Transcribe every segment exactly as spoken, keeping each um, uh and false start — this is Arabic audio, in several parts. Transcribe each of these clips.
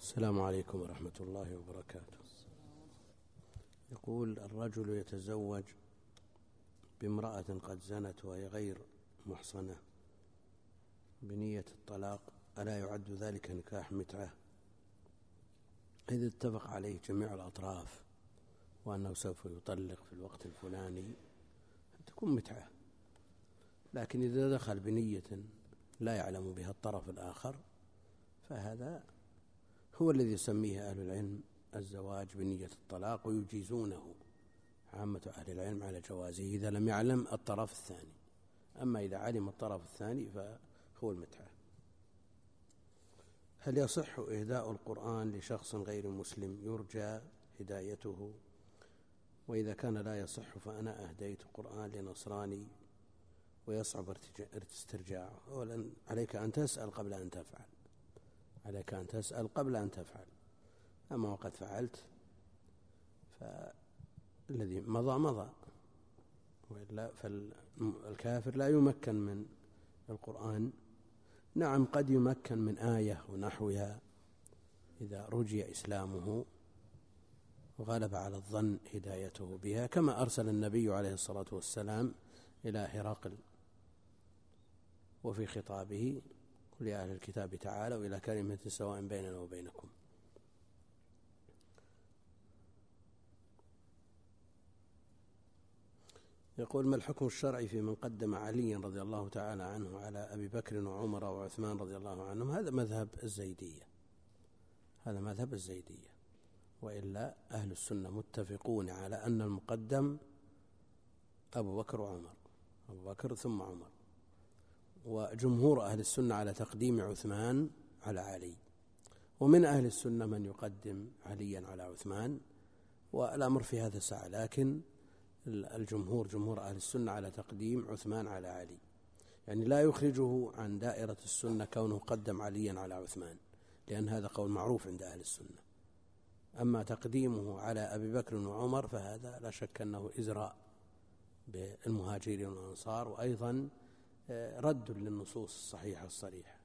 السلام عليكم ورحمة الله وبركاته. يقول: الرجل يتزوج بامرأة قد زنت وهي غير محصنة بنية الطلاق، ألا يعد ذلك نكاح متعة إذا اتفق عليه جميع الأطراف وأنه سوف يطلق في الوقت الفلاني؟ تكون متعة، لكن إذا دخل بنية لا يعلم بها الطرف الآخر فهذا هو الذي يسميه أهل العلم الزواج بنية الطلاق، ويجيزونه عامة أهل العلم على جوازه إذا لم يعلم الطرف الثاني. أما إذا علم الطرف الثاني فهو المتعة. هل يصح إهداء القرآن لشخص غير مسلم يرجى هدايته؟ وإذا كان لا يصح فأنا أهديت القرآن لنصراني ويصعب استرجاعه. أولا عليك أن تسأل قبل أن تفعل، عليك أن تسأل قبل أن تفعل. أما وقد فعلت فالذي مضى مضى، وإلا فالكافر لا يمكن من القرآن. نعم قد يمكن من آية ونحوها إذا رجي إسلامه وغلب على الظن هدايته بها، كما أرسل النبي عليه الصلاة والسلام إلى هرقل وفي خطابه: قل يا أهل الكتاب تعالوا إلى كلمة سواء بيننا وبينكم. يقول: ما الحكم الشرعي في من قدم عليا رضي الله تعالى عنه على أبي بكر وعمر وعثمان رضي الله عنهم؟ هذا مذهب الزيدية، هذا مذهب الزيدية. وإلا أهل السنة متفقون على أن المقدم أبو بكر وعمر، أبو بكر ثم عمر. وجمهور أهل السنة على تقديم عثمان على علي، ومن أهل السنة من يقدم عليا على عثمان، والأمر في هذا ساعة، لكن الجمهور جمهور أهل السنة على تقديم عثمان على علي، يعني لا يخرجه عن دائرة السنة كونه قدم عليا على عثمان، لأن هذا قول معروف عند أهل السنة. أما تقديمه على أبي بكر وعمر فهذا لا شك أنه إزراء بالمهاجرين والأنصار، وأيضا رد للنصوص الصحيحة الصريحة.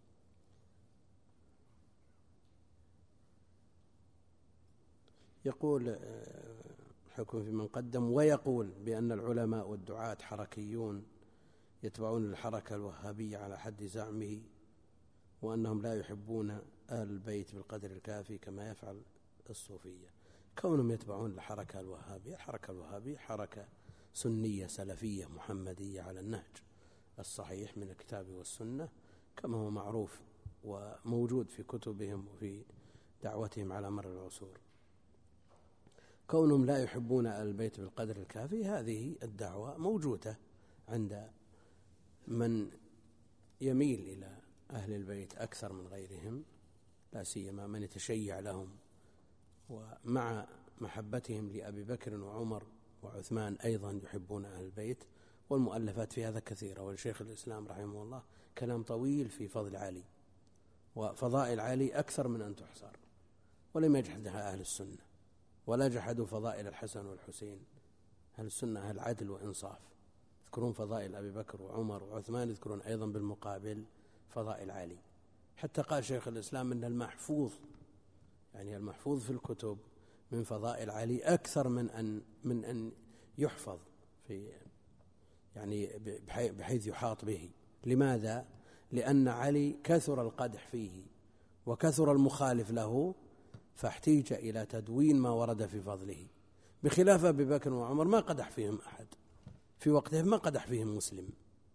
يقول: حكم في من قدم ويقول بأن العلماء والدعاة حركيون يتبعون الحركة الوهابية على حد زعمه، وأنهم لا يحبون أهل البيت بالقدر الكافي كما يفعل الصوفية. كونهم يتبعون الحركة الوهابية، الحركة الوهابية حركة سنية سلفية محمدية على النهج الصحيح من الكتاب والسنة كما هو معروف وموجود في كتبهم وفي دعوتهم على مر العصور. كونهم لا يحبون أهل البيت بالقدر الكافي، هذه الدعوة موجودة عند من يميل إلى أهل البيت أكثر من غيرهم، لا سيما من يتشيع لهم، ومع محبتهم لأبي بكر وعمر وعثمان أيضا يحبون أهل البيت. والمؤلفات في هذا كثيرة، والشيخ الإسلام رحمه الله كلام طويل في فضل علي وفضائل علي أكثر من أن تحصر، ولم يجحدها أهل السنة، ولا جحدوا فضائل الحسن والحسين. أهل السنة أهل عدل وإنصاف، يذكرون فضائل أبي بكر وعمر وعثمان، يذكرون أيضا بالمقابل فضائل علي. حتى قال شيخ الإسلام أن المحفوظ، يعني المحفوظ في الكتب من فضائل علي أكثر من أن من أن يحفظ في يعني بحيث يحاط به. لماذا؟ لأن علي كثر القدح فيه وكثر المخالف له، فاحتيج إلى تدوين ما ورد في فضله، بخلاف أبي بكر وعمر ما قدح فيهم أحد في وقتهم، ما قدح فيهم مسلم.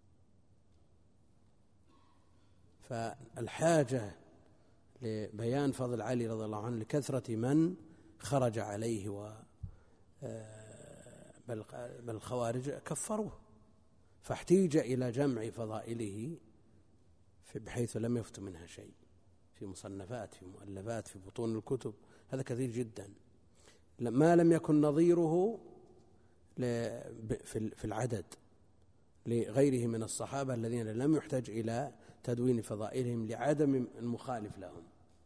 فالحاجة لبيان فضل علي رضي الله عنه لكثرة من خرج عليه، و بل الخوارج كفروه، فاحتيج إلى جمع فضائله بحيث لم يفت منها شيء في مصنفات، في مؤلفات، في بطون الكتب. هذا كثير جدا، ما لم يكن نظيره في العدد لغيره من الصحابة الذين لم يحتج إلى تدوين فضائلهم لعدم المخالف لهم.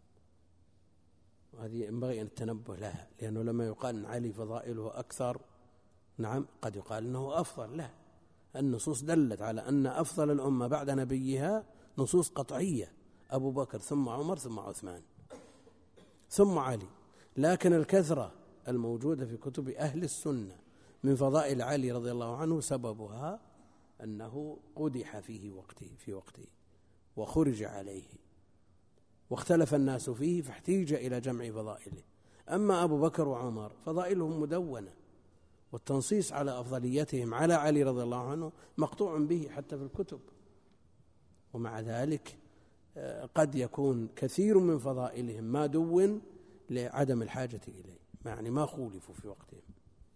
وهذه ينبغي أن التنبه لها، لأنه لما يقال أن علي فضائله أكثر، نعم قد يقال أنه أفضل له. النصوص دلت على أن أفضل الأمة بعد نبيها نصوص قطعية، أبو بكر ثم عمر ثم عثمان. ثم علي. لكن الكثرة الموجودة في كتب أهل السنة من فضائل علي رضي الله عنه سببها أنه قدح فيه وقته في وقته وخرج عليه واختلف الناس فيه فاحتيج إلى جمع فضائله. أما أبو بكر وعمر فضائلهم مدونة، والتنصيص على أفضليتهم على علي رضي الله عنه مقطوع به حتى في الكتب، ومع ذلك قد يكون كثير من فضائلهم ما دون لعدم الحاجة إليه، يعني ما خولفوا في وقتهم.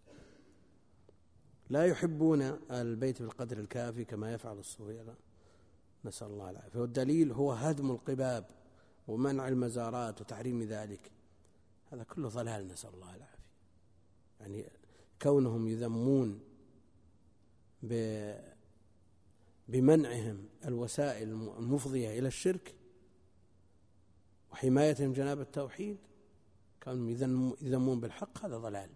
لا يحبون البيت بالقدر الكافي كما يفعل الصوفية، نسأل الله العافية. والدليل هو هدم القباب ومنع المزارات وتحريم ذلك، هذا كله ضلال، نسأل الله العافية. يعني كونهم يذمون بمنعهم الوسائل المفضية إلى الشرك وحمايتهم جناب التوحيد، كانوا يذمون بالحق، هذا ضلال.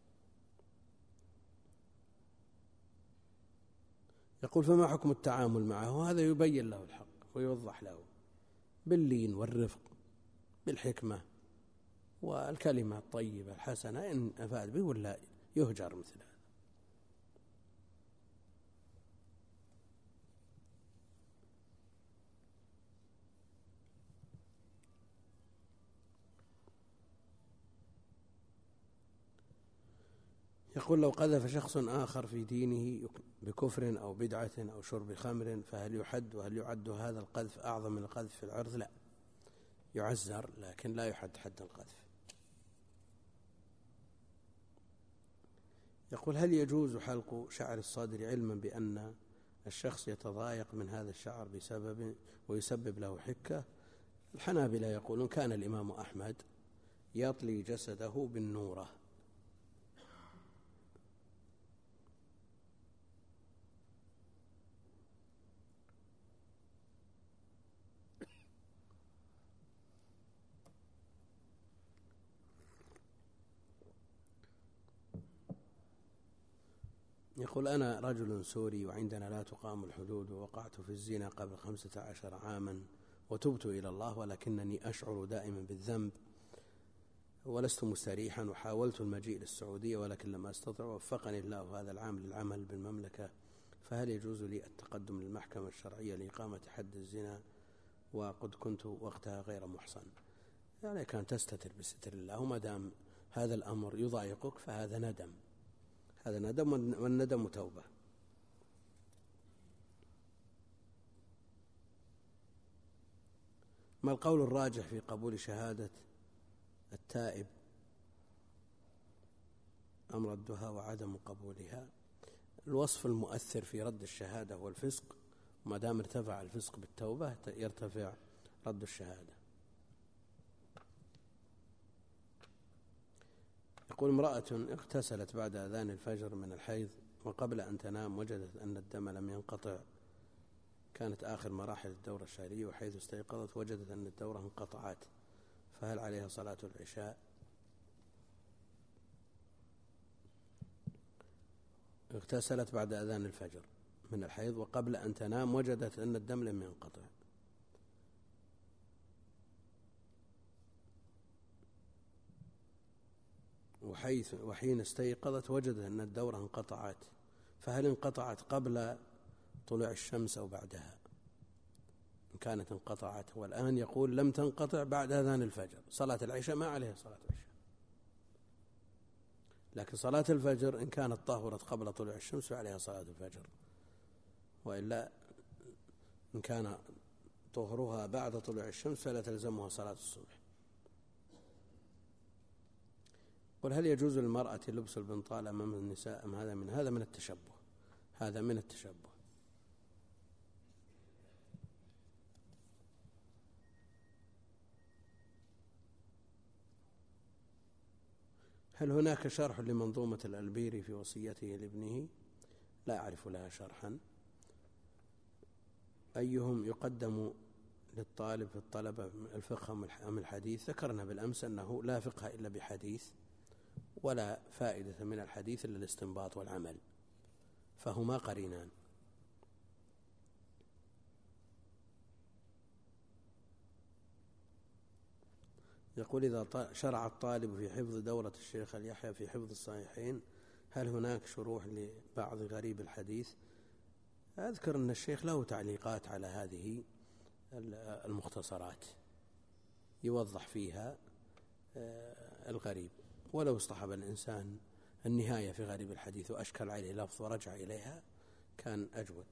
يقول فما حكم التعامل معه؟ هذا يبين له الحق ويوضح له باللين والرفق بالحكمة والكلمة الطيبة الحسنة، إن أفاد به ولا يهجر مثل هذا. يقول لو قذف شخص آخر في دينه بكفر أو بدعة أو شرب خمر فهل يحد؟ وهل يعد هذا القذف أعظم من القذف في العرض؟ لا، يعزر لكن لا يحد حد القذف. يقول هل يجوز حلق شعر الصدر علما بأن الشخص يتضايق من هذا الشعر بسبب ويسبب له حكة؟ الحنابلة يقولون كان الإمام أحمد يطلي جسده بالنورة، يقول أنا رجل سوري وعندنا لا تقام الحدود، ووقعت في الزنا قبل خمسة عشر عاما وتبت إلى الله، ولكنني أشعر دائما بالذنب ولست مستريحا، وحاولت المجيء للسعودية ولكن لم أستطع، ووفقني الله هذا العام للعمل بالمملكة، فهل يجوز لي التقدم للمحكمة الشرعية لإقامة حد الزنا وقد كنت وقتها غير محصن؟ يعني كان تستتر بستر الله، وما دام هذا الأمر يضايقك فهذا ندم، هذا ندم، والندم توبة. ما القول الراجح في قبول شهادة التائب أم ردها وعدم قبولها؟ الوصف المؤثر في رد الشهادة هو الفسق، وما دام ارتفع الفسق بالتوبة يرتفع رد الشهادة. يقول امرأة اغتسلت بعد أذان الفجر من الحيض وقبل أن تنام وجدت أن الدم لم ينقطع، كانت آخر مراحل الدورة الشهرية، وحيث استيقظت وجدت أن الدورة انقطعت، فهل عليها صلاة العشاء؟ اغتسلت بعد أذان الفجر من الحيض وقبل أن تنام وجدت أن الدم لم ينقطع، وحيث وحين استيقظت وجدت أن الدورة انقطعت، فهل انقطعت قبل طلوع الشمس أو بعدها؟ إن كانت انقطعت، والآن يقول لم تنقطع بعد أذان الفجر، صلاة العشاء ما عليها صلاة العشاء، لكن صلاة الفجر إن كانت طهرت قبل طلوع الشمس فعليها صلاة الفجر، وإلا إن كان طهرها بعد طلوع الشمس فلا تلزمها صلاة الصبح. قل هل يجوز للمرأة لبس البنطال أمام النساء أم هذا من هذا من التشبه؟ هذا من التشبه. هل هناك شرح لمنظومة الألبيري في وصيته لابنه؟ لا أعرف لها شرحا. أيهم يقدم للطالب في الطلبة الفقه أم الحديث؟ ذكرنا بالأمس أنه لا فقه إلا بحديث، ولا فائدة من الحديث إلا الاستنباط والعمل، فهما قرينان. يقول إذا شرع الطالب في حفظ دورة الشيخ اليحيى في حفظ الصحيحين هل هناك شروح لبعض غريب الحديث؟ أذكر أن الشيخ له تعليقات على هذه المختصرات يوضح فيها الغريب، ولو اصطحب الإنسان النهاية في غريب الحديث وأشكل عليه لفظ ورجع إليها كان أجود.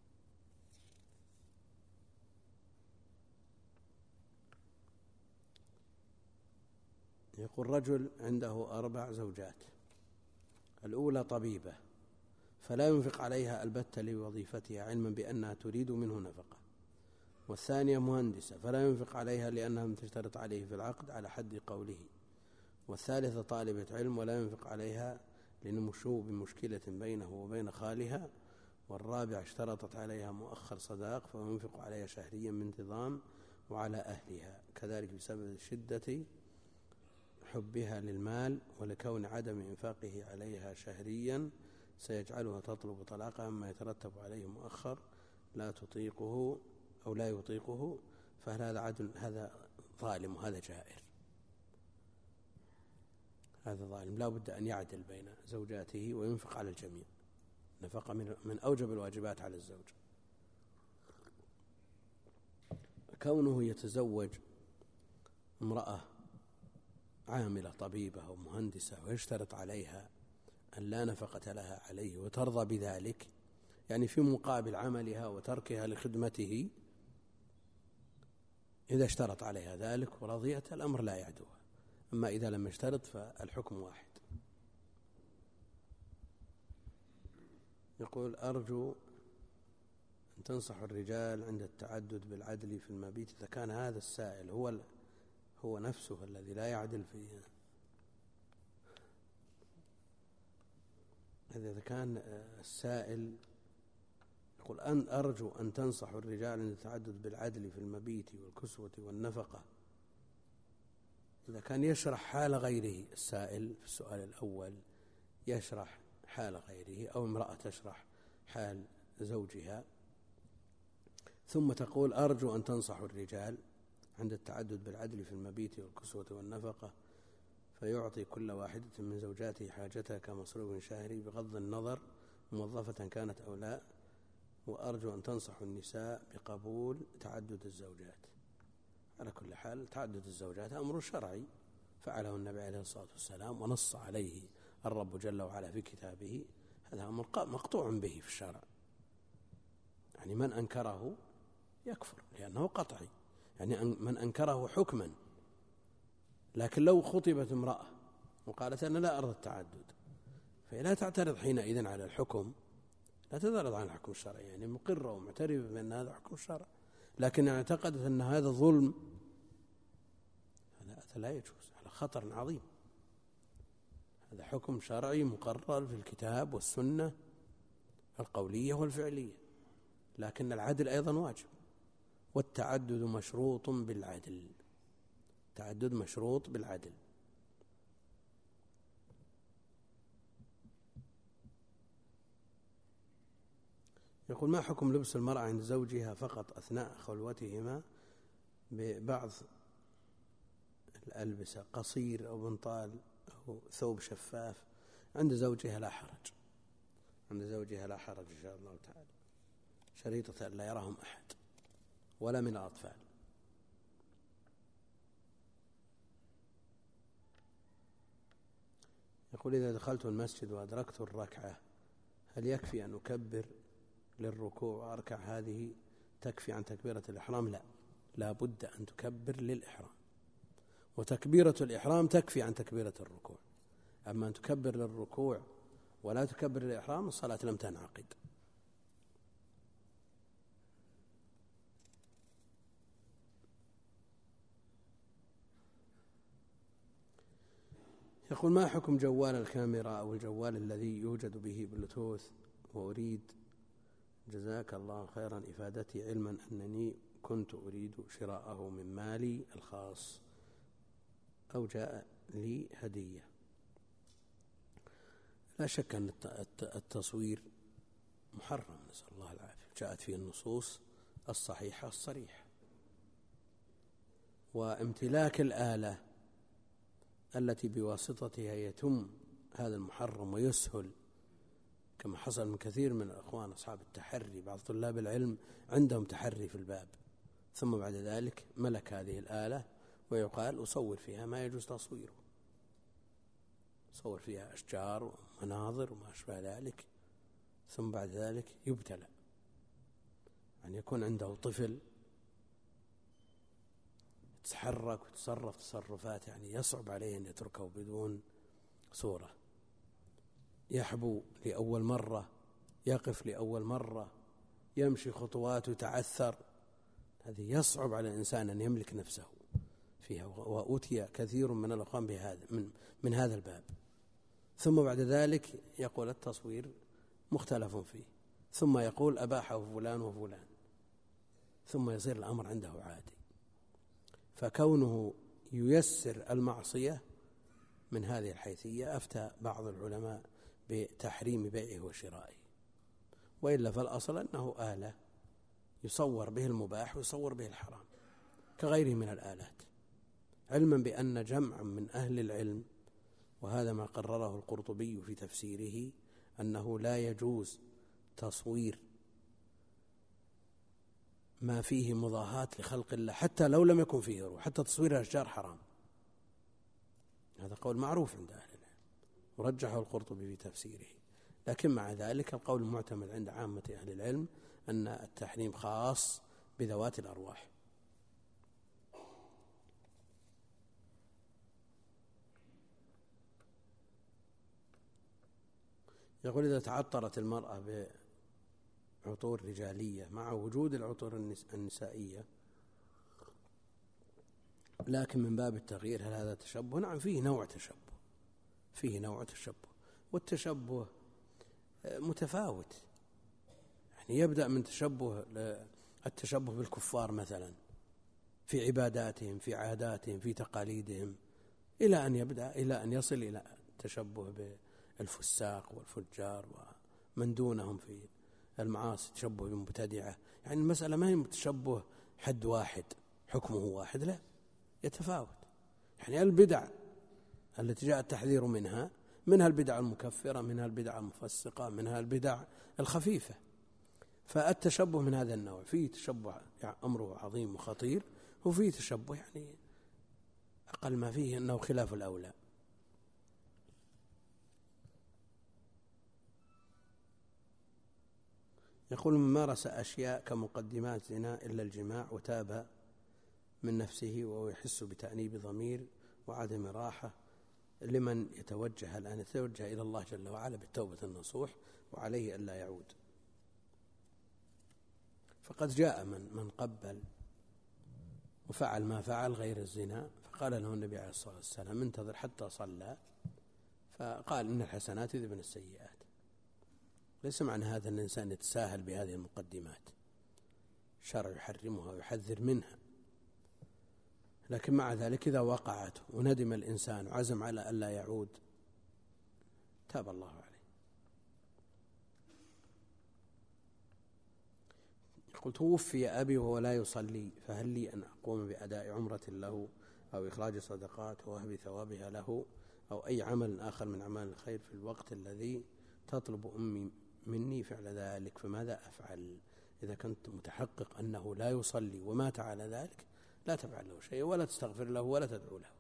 يقول رجل عنده أربع زوجات، الأولى طبيبة فلا ينفق عليها البتة لوظيفتها علما بأنها تريد منه نفقة، والثانية مهندسة فلا ينفق عليها لأنها لم تشترط عليه في العقد على حد قوله، والثالثة طالبة علم ولا ينفق عليها لنمشوا بمشكلة بينه وبين خالها، والرابعة اشترطت عليها مؤخر صداق فينفق عليها شهريا بانتظام وعلى أهلها، كذلك بسبب شدة حبها للمال ولكون عدم إنفاقه عليها شهريا سيجعلها تطلب طلاقها مما يترتب عليه مؤخر لا تطيقه أو لا يطيقه، فهل هذا عدل؟ هذا ظالم وهذا جائر، هذا ظالم لا بد أن يعدل بين زوجاته وينفق على الجميع، نفقة من أوجب الواجبات على الزوج. كونه يتزوج امرأة عاملة طبيبة أو مهندسة ويشترط عليها أن لا نفقة لها عليه وترضى بذلك، يعني في مقابل عملها وتركها لخدمته، إذا اشترط عليها ذلك ورضيت الأمر لا يعدوها، أما إذا لم يشترط فالحكم واحد. يقول أرجو أن تنصح الرجال عند التعدد بالعدل في المبيت إذا كان هذا السائل هو هو نفسه الذي لا يعدل فيه، إذا كان السائل يقول أن أرجو أن تنصح الرجال عند التعدد بالعدل في المبيت والكسوة والنفقة، إذا كان يشرح حال غيره السائل في السؤال الأول يشرح حال غيره أو امرأة تشرح حال زوجها ثم تقول أرجو أن تنصح الرجال عند التعدد بالعدل في المبيت والكسوة والنفقة فيعطي كل واحدة من زوجاته حاجتها كمصروف شهري بغض النظر موظفة كانت أو لا، وأرجو أن تنصح النساء بقبول تعدد الزوجات. على كل حال تعدد الزوجات أمر شرعي فعله النبي عليه الصلاة والسلام ونص عليه الرب جل وعلا في كتابه، هذا أمر مقطوع به في الشرع، يعني من أنكره يكفر لأنه قطعي، يعني من أنكره حكما. لكن لو خطبت امرأة وقالت أنا لا أرضى التعدد فهي لا تعترض حينئذ على الحكم، لا تعترض عن الحكم الشرعي، يعني مقرة ومعترفة بأن هذا حكم الشرع، لكن اعتقدت أن هذا ظلم، هذا لا يجوز، هذا خطر عظيم، هذا حكم شرعي مقرر في الكتاب والسنة القولية والفعلية، لكن العدل أيضا واجب، والتعدد مشروط بالعدل، التعدد مشروط بالعدل. يقول ما حكم لبس المرأة عند زوجها فقط أثناء خلوتهما ببعض الألبسة قصير أو بنطال أو ثوب شفاف عند زوجها؟ لا حرج، عند زوجها لا حرج إن شاء الله تعالى، شريطة لا يراهم أحد ولا من الأطفال. يقول إذا دخلت المسجد وأدركت الركعة هل يكفي أن أكبر للركوع وأركع هذه تكفي عن تكبيرة الإحرام؟ لا، لا بد أن تكبر للإحرام، وتكبيرة الإحرام تكفي عن تكبيرة الركوع، أما أن تكبر للركوع ولا تكبر للإحرام الصلاة لم تنعقد. يقول ما حكم جوال الكاميرا أو الجوال الذي يوجد به بلوتوث، وأريد جزاك الله خيرا إفادتي علما أنني كنت أريد شراءه من مالي الخاص أو جاء لي هدية. لا شك أن التصوير محرم نسأل الله العافية، جاءت فيه النصوص الصحيحة الصريحة، وامتلاك الآلة التي بواسطتها يتم هذا المحرم ويسهل، كما حصل من كثير من الأخوان أصحاب التحري، بعض طلاب العلم عندهم تحري في الباب، ثم بعد ذلك ملك هذه الآلة ويقال أصور فيها ما يجوز تصويره، صور فيها أشجار ومناظر وما أشبه ذلك، ثم بعد ذلك يبتلى أن يكون عنده طفل يتحرك ويتصرف تصرفات يعني يصعب عليه أن يتركه بدون صورة، يحبو لأول مرة، يقف لأول مرة، يمشي خطوات ويتعثر، هذه يصعب على الإنسان أن يملك نفسه فيها، وأوتي كثير من الأخوان بهذا من, من هذا الباب. ثم بعد ذلك يقول التصوير مختلف فيه، ثم يقول أباحه فلان وفلان، ثم يصير الأمر عنده عادي. فكونه ييسر المعصية من هذه الحيثية أفتى بعض العلماء بتحريم بيعه وشرائه، وإلا فالأصل أنه آلة يصور به المباح ويصور به الحرام كغيره من الآلات، علما بأن جمعا من أهل العلم، وهذا ما قرره القرطبي في تفسيره، أنه لا يجوز تصوير ما فيه مضاهاة لخلق الله حتى لو لم يكن فيه روح، حتى تصوير الأشجار حرام، هذا قول معروف عند أهل العلم ورجحه القرطبي في تفسيره. لكن مع ذلك القول المعتمد عند عامة أهل العلم أن التحريم خاص بذوات الأرواح. يقول إذا تعطرت المرأة بعطور رجالية مع وجود العطور النسائية لكن من باب التغيير، هل هذا تشبه؟ نعم، فيه نوع تشبه، فيه نوع تشبه، والتشبه متفاوت، يعني يبدأ من تشبه التشبه بالكفار مثلا في عباداتهم في عاداتهم في تقاليدهم، إلى أن يبدأ إلى أن يصل إلى تشبه بالفساق والفجار ومن دونهم في المعاصي، تشبه بالمبتدعة. يعني المسألة ما هي تشبه حد واحد حكمه واحد، لا، يتفاوت. يعني البدع التي جاء التحذير منها منها البدع المكفرة، منها البدع المفسقة، منها البدع الخفيفة. فالتشبه من هذا النوع فيه تشبه يعني أمره عظيم وخطير، وفيه تشبه يعني أقل ما فيه أنه خلاف الأولى. يقول من مارس أشياء كمقدمات زنا إلا الجماع وتاب من نفسه وهو يحس بتأنيب ضمير وعدم راحة، لمن يتوجه الآن؟ يتوجه إلى الله جل وعلا بالتوبة النصوح، وعليه ألا يعود. فقد جاء من من قبل وفعل ما فعل غير الزنا، فقال له النبي عليه الصلاة والسلام انتظر حتى صلى، فقال إن الحسنات يذهبن السيئات. ليس معنى هذا أن الإنسان يتساهل بهذه المقدمات، الشرع يحرمها ويحذر منها، لكن مع ذلك إذا وقعت وندم الإنسان وعزم على ألا يعود تاب الله عليه. قلت توفي أبي وهو لا يصلي، فهل لي أن أقوم بأداء عمرة له أو إخراج صدقات ووهب ثوابها له أو أي عمل آخر من أعمال الخير في الوقت الذي تطلب أمي مني فعل ذلك؟ فماذا أفعل إذا كنت متحقق أنه لا يصلي ومات على ذلك؟ لا تفعل له شيء ولا تستغفر له ولا تدعو له.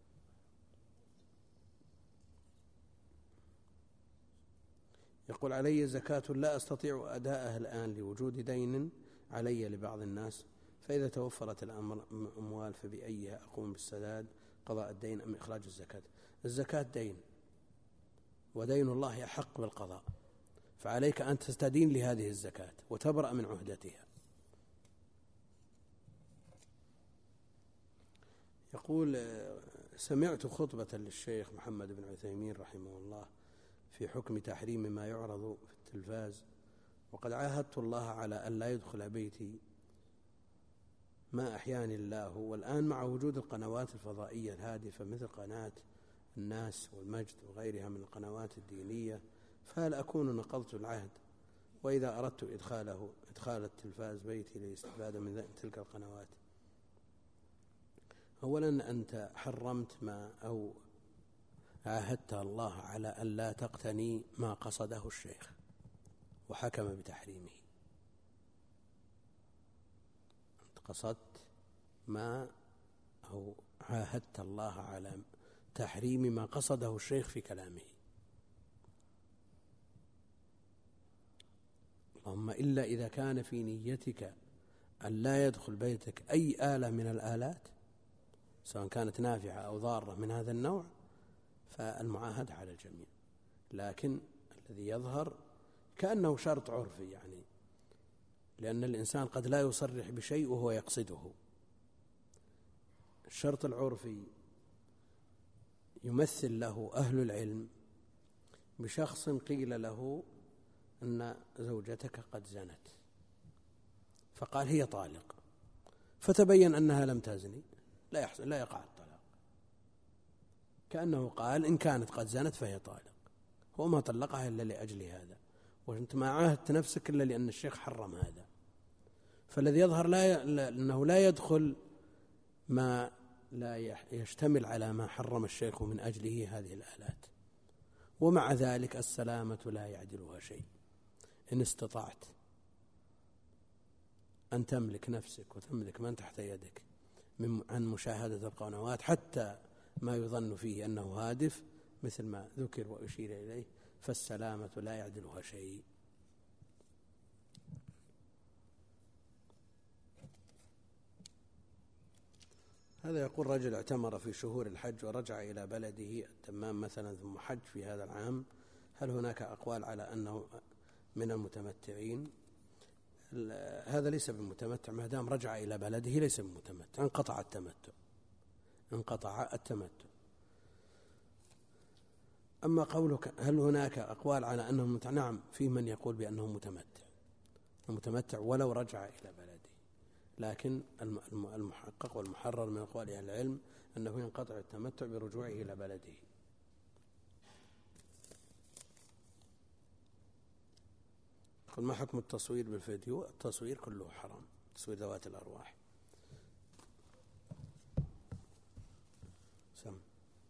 يقول علي زكاة لا أستطيع أداءها الآن لوجود دين علي لبعض الناس، فإذا توفرت الأموال فبأيها أقوم بالسداد، قضاء الدين أم إخراج الزكاة؟ الزكاة دين، ودين الله أحق بالقضاء، فعليك أن تستدين لهذه الزكاة وتبرأ من عهدتها. يقول سمعت خطبة للشيخ محمد بن عثيمين رحمه الله في حكم تحريم ما يعرض في التلفاز، وقد عاهدت الله على أن لا يدخل بيتي ما أحياني الله، والآن مع وجود القنوات الفضائية الهادفة مثل قناة الناس والمجد وغيرها من القنوات الدينية، فهل أكون نقضت العهد؟ وإذا أردت إدخاله إدخال التلفاز بيتي للاستفادة من تلك القنوات؟ أولا أنت حرمت ما أو عاهدت الله على أن لا تقتني ما قصده الشيخ وحكم بتحريمه، أنت قصدت ما أو عاهدت الله على تحريم ما قصده الشيخ في كلامه، اللهم إلا إذا كان في نيتك أن لا يدخل بيتك أي آلة من الآلات سواء كانت نافعة أو ضارة من هذا النوع فالمعاهدة على الجميع، لكن الذي يظهر كأنه شرط عرفي، يعني لأن الإنسان قد لا يصرح بشيء وهو يقصده. الشرط العرفي يمثل له أهل العلم بشخص قيل له أن زوجتك قد زنت فقال هي طالق، فتبين أنها لم تزني، لا يحصل لا يقع الطلاق، كأنه قال إن كانت قد زنت فهي طالق، هو ما طلقها إلا لأجل هذا، وأنت ما عاهدت نفسك إلا لأن الشيخ حرم هذا. فالذي يظهر لا ي... أنه لا يدخل ما لا يشتمل على ما حرم الشيخ من أجله هذه الآلات، ومع ذلك السلامة لا يعدلها شيء. إن استطعت أن تملك نفسك وتملك من تحت يدك من عن مشاهدة القنوات حتى ما يظن فيه أنه هادف مثل ما ذكر وأشير إليه، فالسلامة لا يعدلها شيء. هذا يقول رجل اعتمر في شهور الحج ورجع إلى بلده التمام مثلا ثم حج في هذا العام، هل هناك أقوال على أنه من المتمتعين؟ هذا ليس بمتمتع ما دام رجع إلى بلده، ليس بمتمتع، انقطع التمتع انقطع التمتع. أما قولك هل هناك أقوال على أنه متمتع، نعم، في من يقول بأنه متمتع المتمتع ولو رجع إلى بلده، لكن المحقق والمحرر من أقوال أهل العلم أنه ينقطع التمتع برجوعه إلى بلده. قل ما حكم التصوير بالفيديو؟ التصوير كله حرام، تصوير ذوات الأرواح. سم.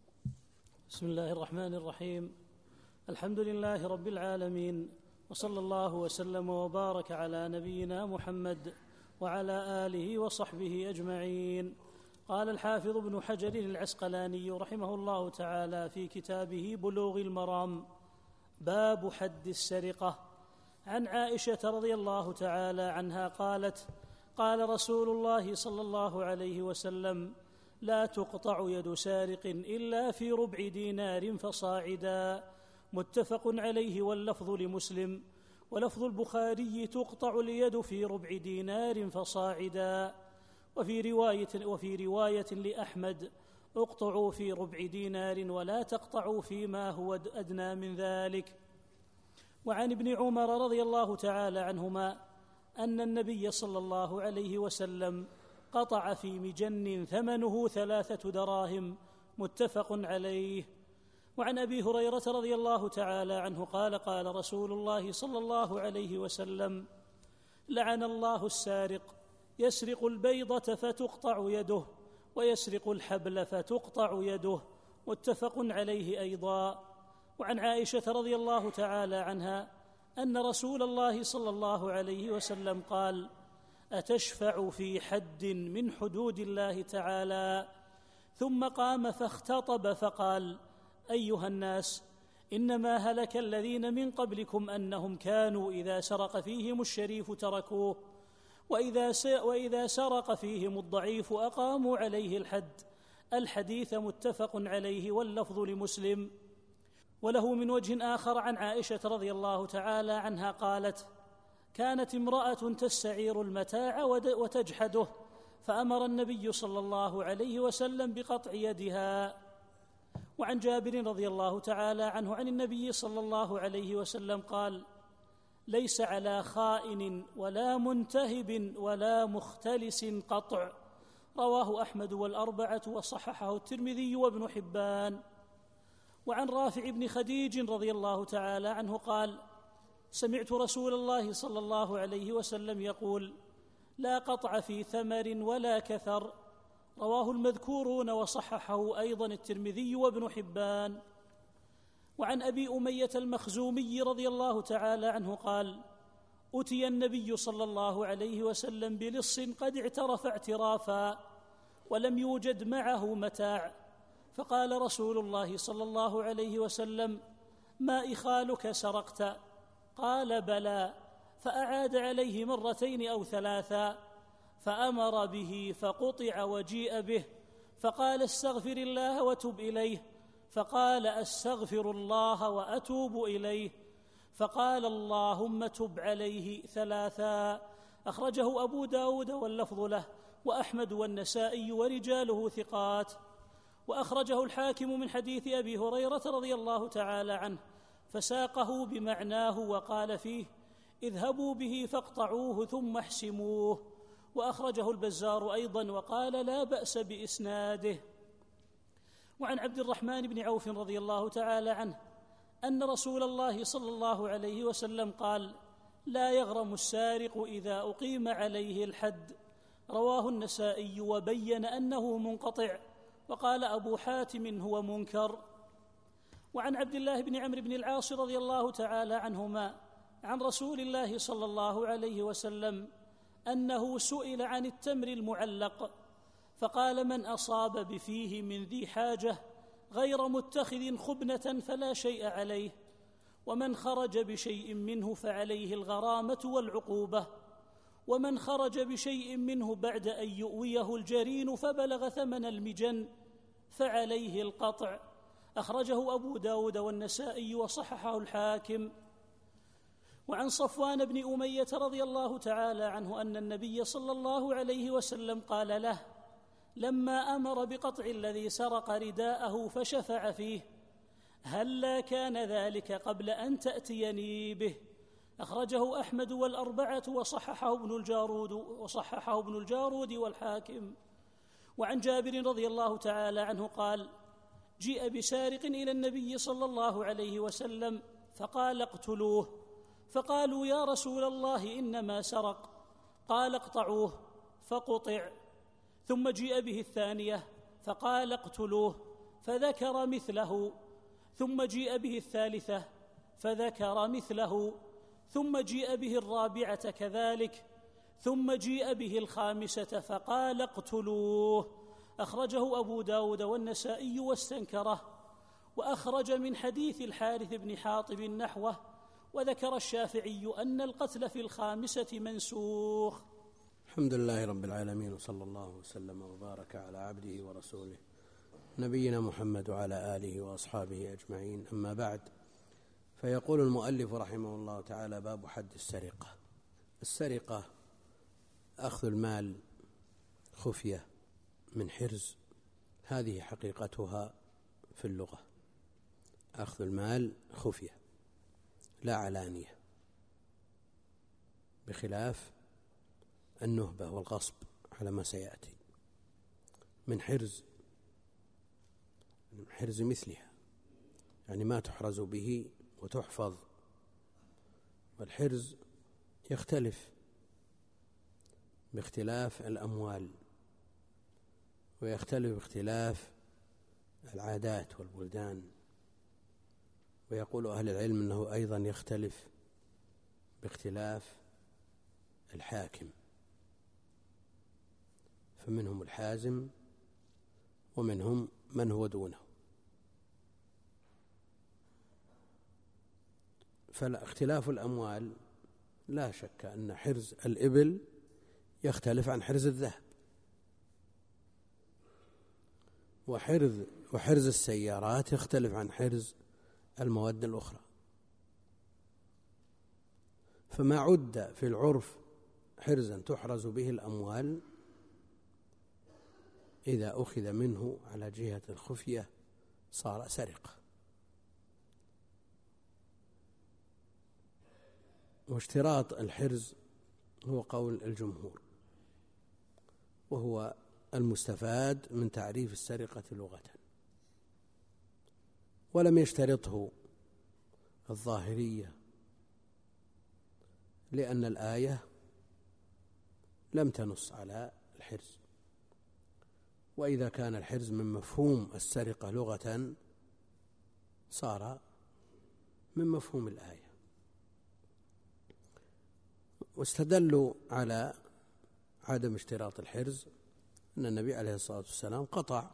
بسم الله الرحمن الرحيم، الحمد لله رب العالمين، وصلى الله وسلم وبارك على نبينا محمد وعلى آله وصحبه أجمعين. قال الحافظ ابن حجر العسقلاني رحمه الله تعالى في كتابه بلوغ المرام: باب حد السرقة. عن عائشة رضي الله تعالى عنها قالت: قال رسول الله صلى الله عليه وسلم: لا تقطع يد سارق إلا في ربع دينار فصاعدا. متفق عليه، واللفظ لمسلم، ولفظ البخاري: تقطع اليد في ربع دينار فصاعدا. وفي رواية, وفي رواية لأحمد: اقطعوا في ربع دينار ولا تقطعوا فيما هو أدنى من ذلك. وعن ابن عمر رضي الله تعالى عنهما أن النبي صلى الله عليه وسلم قطع في مجن ثمنه ثلاثة دراهم. متفق عليه. وعن أبي هريرة رضي الله تعالى عنه قال: قال رسول الله صلى الله عليه وسلم: لعن الله السارق، يسرق البيضة فتقطع يده، ويسرق الحبل فتقطع يده. متفق عليه أيضا. وعن عائشة رضي الله تعالى عنها أن رسول الله صلى الله عليه وسلم قال: أتشفع في حد من حدود الله تعالى؟ ثم قام فاختطب فقال: أيها الناس، إنما هلك الذين من قبلكم أنهم كانوا إذا سرق فيهم الشريف تركوه، وإذا وإذا سرق فيهم الضعيف أقاموا عليه الحد. الحديث متفق عليه، واللفظ لمسلم. وله من وجه آخر عن عائشة رضي الله تعالى عنها قالت: كانت امرأة تستعير المتاع وتجحده، فأمر النبي صلى الله عليه وسلم بقطع يدها. وعن جابر رضي الله تعالى عنه عن النبي صلى الله عليه وسلم قال: ليس على خائن ولا منتهب ولا مختلس قطع. رواه أحمد والأربعة، وصححه الترمذي وابن حبان. وعن رافع بن خديج رضي الله تعالى عنه قال: سمعت رسول الله صلى الله عليه وسلم يقول: لا قطع في ثمر ولا كثر. رواه المذكورون، وصححه أيضا الترمذي وابن حبان. وعن أبي أمية المخزومي رضي الله تعالى عنه قال: أتي النبي صلى الله عليه وسلم بلص قد اعترف اعترافا ولم يوجد معه متاع، فقال رسول الله صلى الله عليه وسلم: ما إخالك سرقت؟ قال: بلى. فأعاد عليه مرتين أو ثلاثا، فأمر به فقطع وجيء به، فقال: استغفر الله وتب إليه، فقال: أستغفر الله وأتوب إليه، فقال: اللهم تب عليه ثلاثا. أخرجه أبو داود واللفظ له، وأحمد والنسائي ورجاله ثقات. وأخرجه الحاكم من حديث أبي هريرة رضي الله تعالى عنه فساقه بمعناه وقال فيه: اذهبوا به فاقطعوه ثم احسموه. وأخرجه البزار أيضا وقال: لا بأس بإسناده. وعن عبد الرحمن بن عوف رضي الله تعالى عنه أن رسول الله صلى الله عليه وسلم قال: لا يغرم السارق إذا أقيم عليه الحد. رواه النسائي وبين أنه منقطع، وقال أبو حاتم هو منكر. وعن عبد الله بن عمرو بن العاص رضي الله تعالى عنهما عن رسول الله صلى الله عليه وسلم أنه سئل عن التمر المعلق فقال: من أصاب بفيه من ذي حاجة غير متخذ خبنة فلا شيء عليه، ومن خرج بشيء منه فعليه الغرامة والعقوبة، ومن خرج بشيء منه بعد أن يؤويه الجرين فبلغ ثمن المجن فعليه القطع. أخرجه أبو داود والنسائي وصححه الحاكم. وعن صفوان بن أمية رضي الله تعالى عنه أن النبي صلى الله عليه وسلم قال له لما أمر بقطع الذي سرق رداءه فشفع فيه: هلا كان ذلك قبل أن تأتيني به. أخرجه أحمد والأربعة وصححه ابن الجارود وصححه ابن الجارود والحاكم. وعن جابر رضي الله تعالى عنه قال: جيء بسارق إلى النبي صلى الله عليه وسلم فقال: اقتلوه. فقالوا: يا رسول الله إنما سرق. قال: اقطعوه، فقطع. ثم جيء به الثانية فقال: اقتلوه، فذكر مثله. ثم جيء به الثالثة فذكر مثله. ثم جيء به الرابعة كذلك. ثم جيء به الخامسة فقال: اقتلوه. أخرجه أبو داود والنسائي واستنكره. وأخرج من حديث الحارث بن حاطب نحوه. وذكر الشافعي أن القتل في الخامسة منسوخ. الحمد لله رب العالمين، وصلى الله وسلم وبارك على عبده ورسوله نبينا محمد وعلى آله وأصحابه أجمعين. أما بعد، فيقول المؤلف رحمه الله تعالى: باب حد السرقة. السرقة أخذ المال خفية من حرز، هذه حقيقتها في اللغة، أخذ المال خفية لا علانية، بخلاف النهبة والغصب على ما سيأتي. من حرز، من حرز مثلها، يعني ما تحرز به وتحفظ. والحرز يختلف باختلاف الأموال، ويختلف باختلاف العادات والبلدان، ويقول أهل العلم أنه أيضا يختلف باختلاف الحاكم، فمنهم الحازم ومنهم من هو دونه. فاختلاف الأموال لا شك أن حرز الإبل يختلف عن حرز الذهب، وحرز وحرز السيارات يختلف عن حرز المواد الأخرى. فما عد في العرف حرزا تحرز به الأموال إذا أخذ منه على جهة الخفية صار سرقة. واشتراط الحرز هو قول الجمهور، وهو المستفاد من تعريف السرقة لغة، ولم يشترطه الظاهرية، لأن الآية لم تنص على الحرز. وإذا كان الحرز من مفهوم السرقة لغة صار من مفهوم الآية. واستدلوا على عدم اشتراط الحرز أن النبي عليه الصلاة والسلام قطع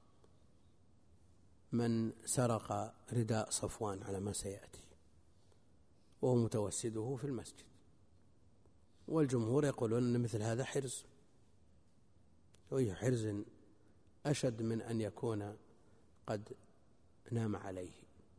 من سرق رداء صفوان على ما سيأتي وهو متوسده في المسجد، والجمهور يقولون أن مثل هذا حرز، وهي حرز أشد من أن يكون قد نام عليه.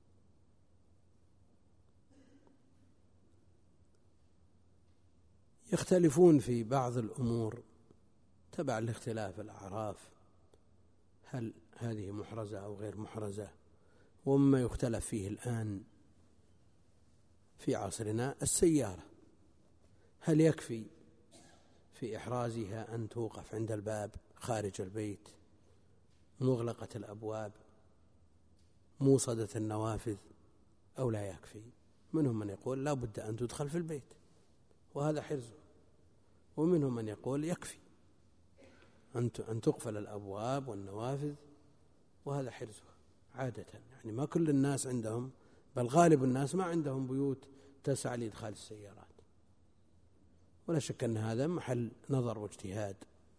يختلفون في بعض الأمور تبع لاختلاف الأعراف، هل هذه محرزة أو غير محرزة. ومما يختلف فيه الآن في عصرنا السيارة، هل يكفي في إحرازها أن توقف عند الباب خارج البيت مغلقة الأبواب موصدة النوافذ، أو لا يكفي؟ منهم من يقول لا بد أن تدخل في البيت وهذا حرزه، ومنهم من يقول يكفي أن تقفل الأبواب والنوافذ وهذا حرزه عادة. يعني ما كل الناس عندهم، بل غالب الناس ما عندهم بيوت تسع لإدخال السيارات، ولا شك أن هذا محل نظر واجتهاد.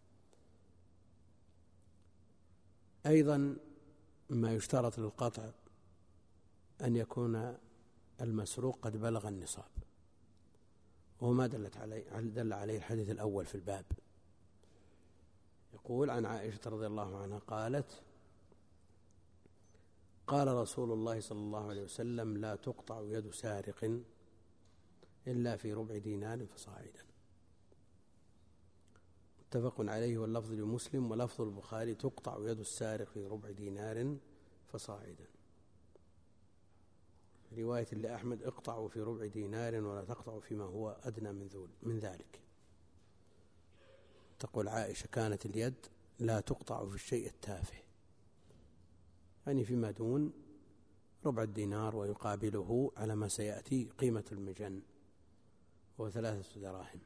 أيضا ما يشترط للقطع أن يكون المسروق قد بلغ النصاب، وهو ما دلت عليه دل عليه الحديث الأول في الباب. يقول عن عائشة رضي الله عنها قالت: قال رسول الله صلى الله عليه وسلم: لا تقطع يد سارق إلا في ربع دينار فصاعدا. متفق عليه، واللفظ لمسلم، ولفظ البخاري: تقطع يد السارق في ربع دينار فصاعدا. رواية لأحمد: اقطعوا في ربع دينار ولا تقطعوا فيما هو أدنى من, من ذلك. تقول عائشة: كانت اليد لا تقطع في الشيء التافه، يعني فيما دون ربع الدينار، ويقابله على ما سيأتي قيمة المجن وهو ثلاثة دراهم.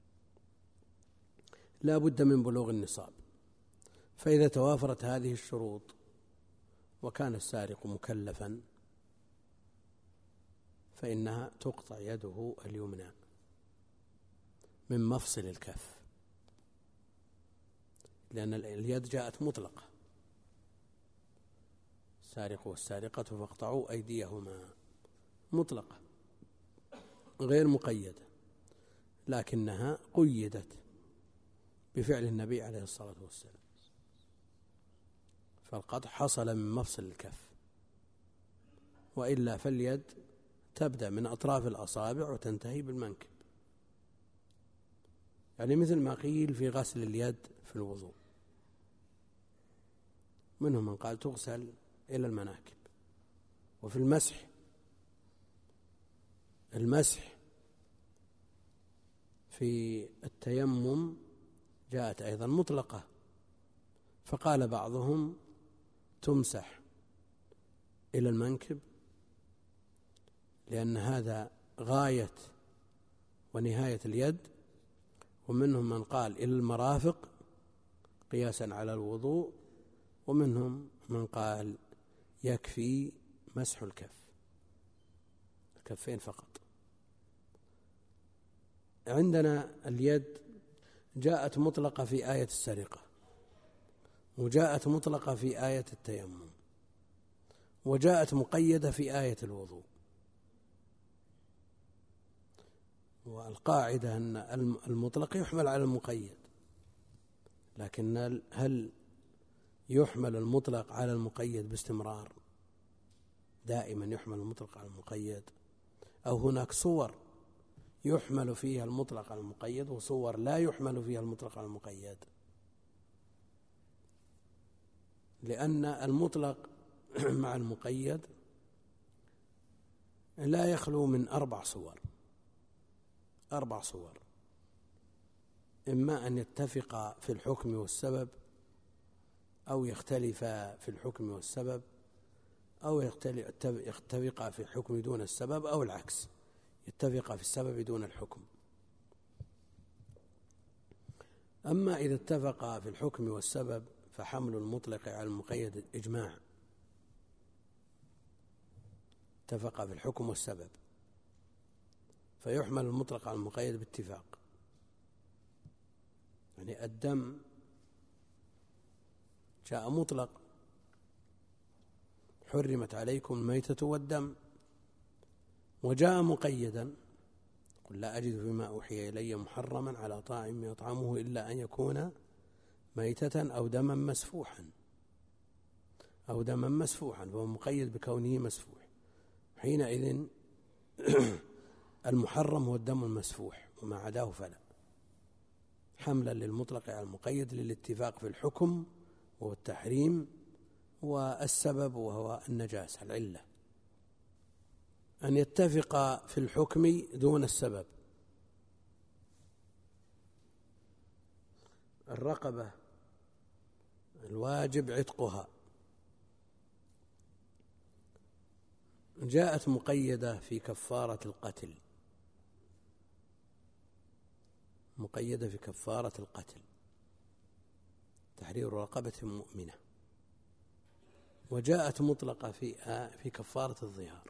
لا بد من بلوغ النصاب، فإذا توافرت هذه الشروط وكان السارق مكلفا فإنها تقطع يده اليمنى من مفصل الكف، لأن اليد جاءت مطلقة: السارق والسارقة فاقطعوا أيديهما، مطلقة غير مقيدة، لكنها قيدت بفعل النبي عليه الصلاة والسلام، فالقطع حصل من مفصل الكف. وإلا فاليد تبدأ من أطراف الأصابع وتنتهي بالمنكب، يعني مثل ما قيل في غسل اليد في الوضوء. منهم من قال تغسل إلى المناكب. وفي المسح، المسح في التيمم جاءت أيضا مطلقة، فقال بعضهم تمسح إلى المنكب لأن هذا غاية ونهاية اليد، ومنهم من قال إلى المرافق قياسا على الوضوء، ومنهم من قال يكفي مسح الكف، الكفين فقط. عندنا اليد جاءت مطلقة في آية السرقة، وجاءت مطلقة في آية التيمم، وجاءت مقيدة في آية الوضوء. والقاعدة أن المطلق يحمل على المقيد، لكن هل يحمل المطلق على المقيد باستمرار؟ دائما يحمل المطلق على المقيد، أو هناك صور يحمل فيها المطلق على المقيد وصور لا يحمل فيها المطلق على المقيد؟ لأن المطلق مع المقيد لا يخلو من أربع صور أربع صور إما أن يتفق في الحكم والسبب، أو يختلف في الحكم والسبب، أو يتفق في الحكم دون السبب، أو العكس، يتفق في السبب دون الحكم. أما إذا اتفق في الحكم والسبب فحمل المطلق على المقيد إجماع، اتفق في الحكم والسبب، فيحمل المطلق على المقيد باتفاق. يعني الدم جاء مطلق، حرمت عليكم الميتة والدم، وجاء مقيدا، قل لا أجد فيما أوحي إلي محرما على طاعم يطعمه إلا أن يكون ميتة أو دما مسفوحا أو دما مسفوحا فهو مقيد بكونه مسفوح. حينئذ المحرم هو الدم المسفوح، وما عداه فلا، حملا للمطلق على المقيد للاتفاق في الحكم والتحريم والسبب وهو النجاسة العلة، أن يتفق في الحكم دون السبب. الرقبة الواجب عتقها جاءت مقيدة في كفارة القتل، مقيدة في كفارة القتل تحرير رقبة مؤمنة، وجاءت مطلقة في في كفارة الظهار،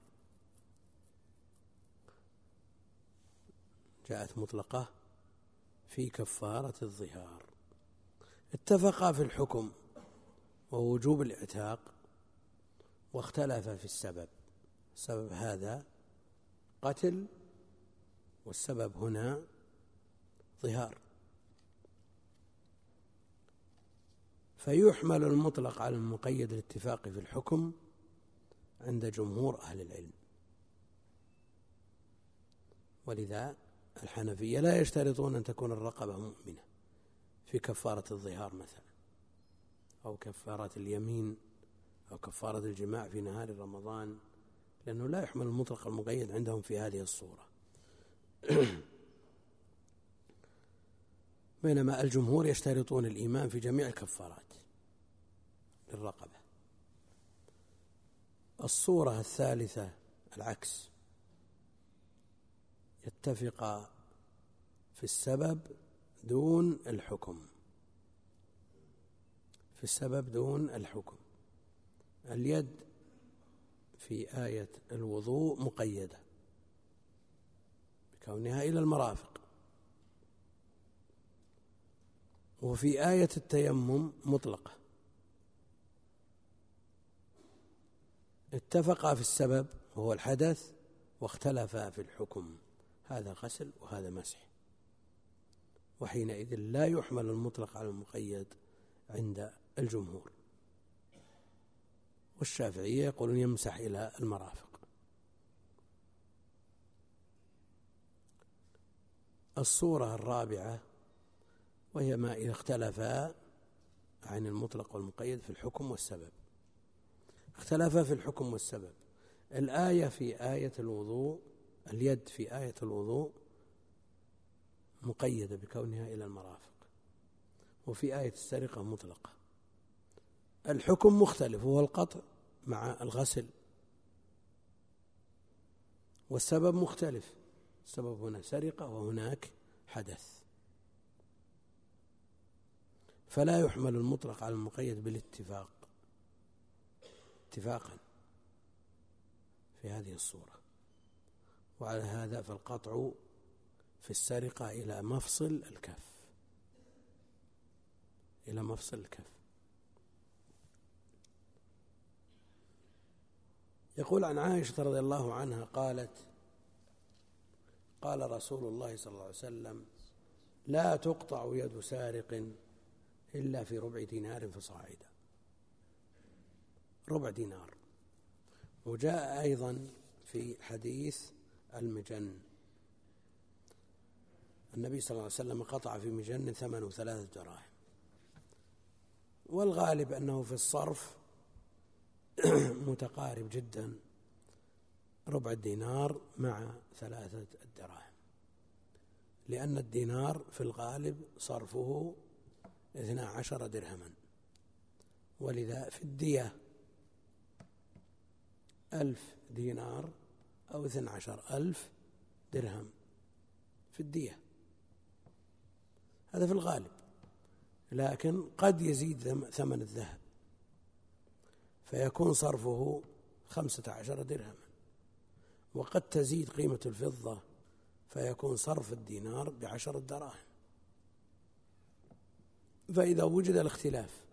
جاءت مطلقة في كفارة الظهار. اتفقا في الحكم ووجوب الاعتاق، واختلفا في السبب. السبب هذا قتل، والسبب هنا ظهار. فيحمل المطلق على المقيد الاتفاق في الحكم عند جمهور أهل العلم، ولذا الحنفية لا يشترطون أن تكون الرقبة مؤمنة في كفارة الظهار مثلا، أو كفارة اليمين، أو كفارة الجماع في نهار رمضان، لأنه لا يحمل المطلق المقيد عندهم في هذه الصورة. بينما الجمهور يشترطون الإيمان في جميع الكفارات للرقبة. الصورة الثالثة العكس، يتفق في السبب دون الحكم، في السبب دون الحكم. اليد في آية الوضوء مقيدة بكونها إلى المرافق، وفي آية التيمم مطلقة. اتفقا في السبب وهو الحدث، واختلفا في الحكم، هذا غسل وهذا مسح، وحينئذ لا يحمل المطلق على المقيد عند الجمهور. والشافعية يقولون يمسح إلى المرافق. الصورة الرابعة وهي ما إذا اختلفا عن المطلق والمقيد في الحكم والسبب. اختلفا في الحكم والسبب. الآية في آية الوضوء، اليد في آية الوضوء مقيدة بكونها إلى المرافق، وفي آية السرقة مطلقة. الحكم مختلف، وهو القطع مع الغسل، والسبب مختلف، السبب هنا سرقة وهناك حدث. فلا يحمل المطلق على المقيد بالاتفاق اتفاقا في هذه الصورة. وعلى هذا فالقطع في السرقة إلى مفصل الكف، إلى مفصل الكف. يقول عن عائشة رضي الله عنها قالت: قال رسول الله صلى الله عليه وسلم: لا تقطع يد سارق إلا في ربع دينار فصاعدا. ربع دينار. وجاء أيضا في حديث المجن، النبي صلى الله عليه وسلم قطع في مجن ثمنه ثلاثة دراهم، والغالب أنه في الصرف متقارب جدا، ربع الدينار مع ثلاثة الدراهم، لأن الدينار في الغالب صرفه اثنا عشر درهما، ولذا في الدية ألف دينار أو اثنا عشر ألف درهم في الدية، هذا في الغالب. لكن قد يزيد ثمن الذهب فيكون صرفه خمسة عشر درهما، وقد تزيد قيمة الفضة فيكون صرف الدينار بعشر دراهم. فإذا وجد الاختلاف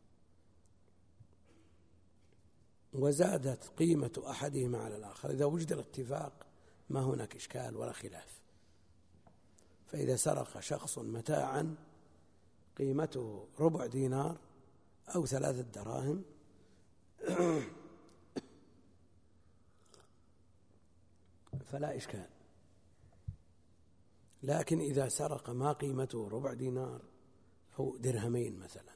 وزادت قيمة أحدهما على الآخر، إذا وجد الاتفاق ما هناك إشكال ولا خلاف. فإذا سرق شخص متاعا قيمته ربع دينار أو ثلاثة دراهم فلا إشكال. لكن إذا سرق ما قيمته ربع دينار أو درهمين مثلا،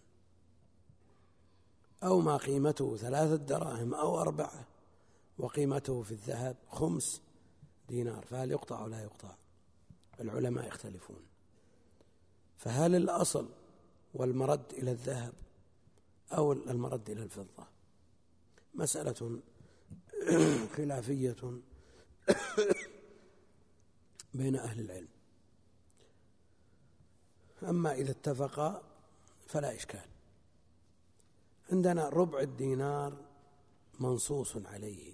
أو ما قيمته ثلاثة دراهم أو أربعة وقيمته في الذهب خمس دينار، فهل يقطع أو لا يقطع؟ العلماء يختلفون. فهل الأصل والمرد إلى الذهب أو المرد إلى الفضة؟ مسألة خلافية بين أهل العلم. أما إذا اتفقا فلا إشكال. عندنا ربع الدينار منصوص عليه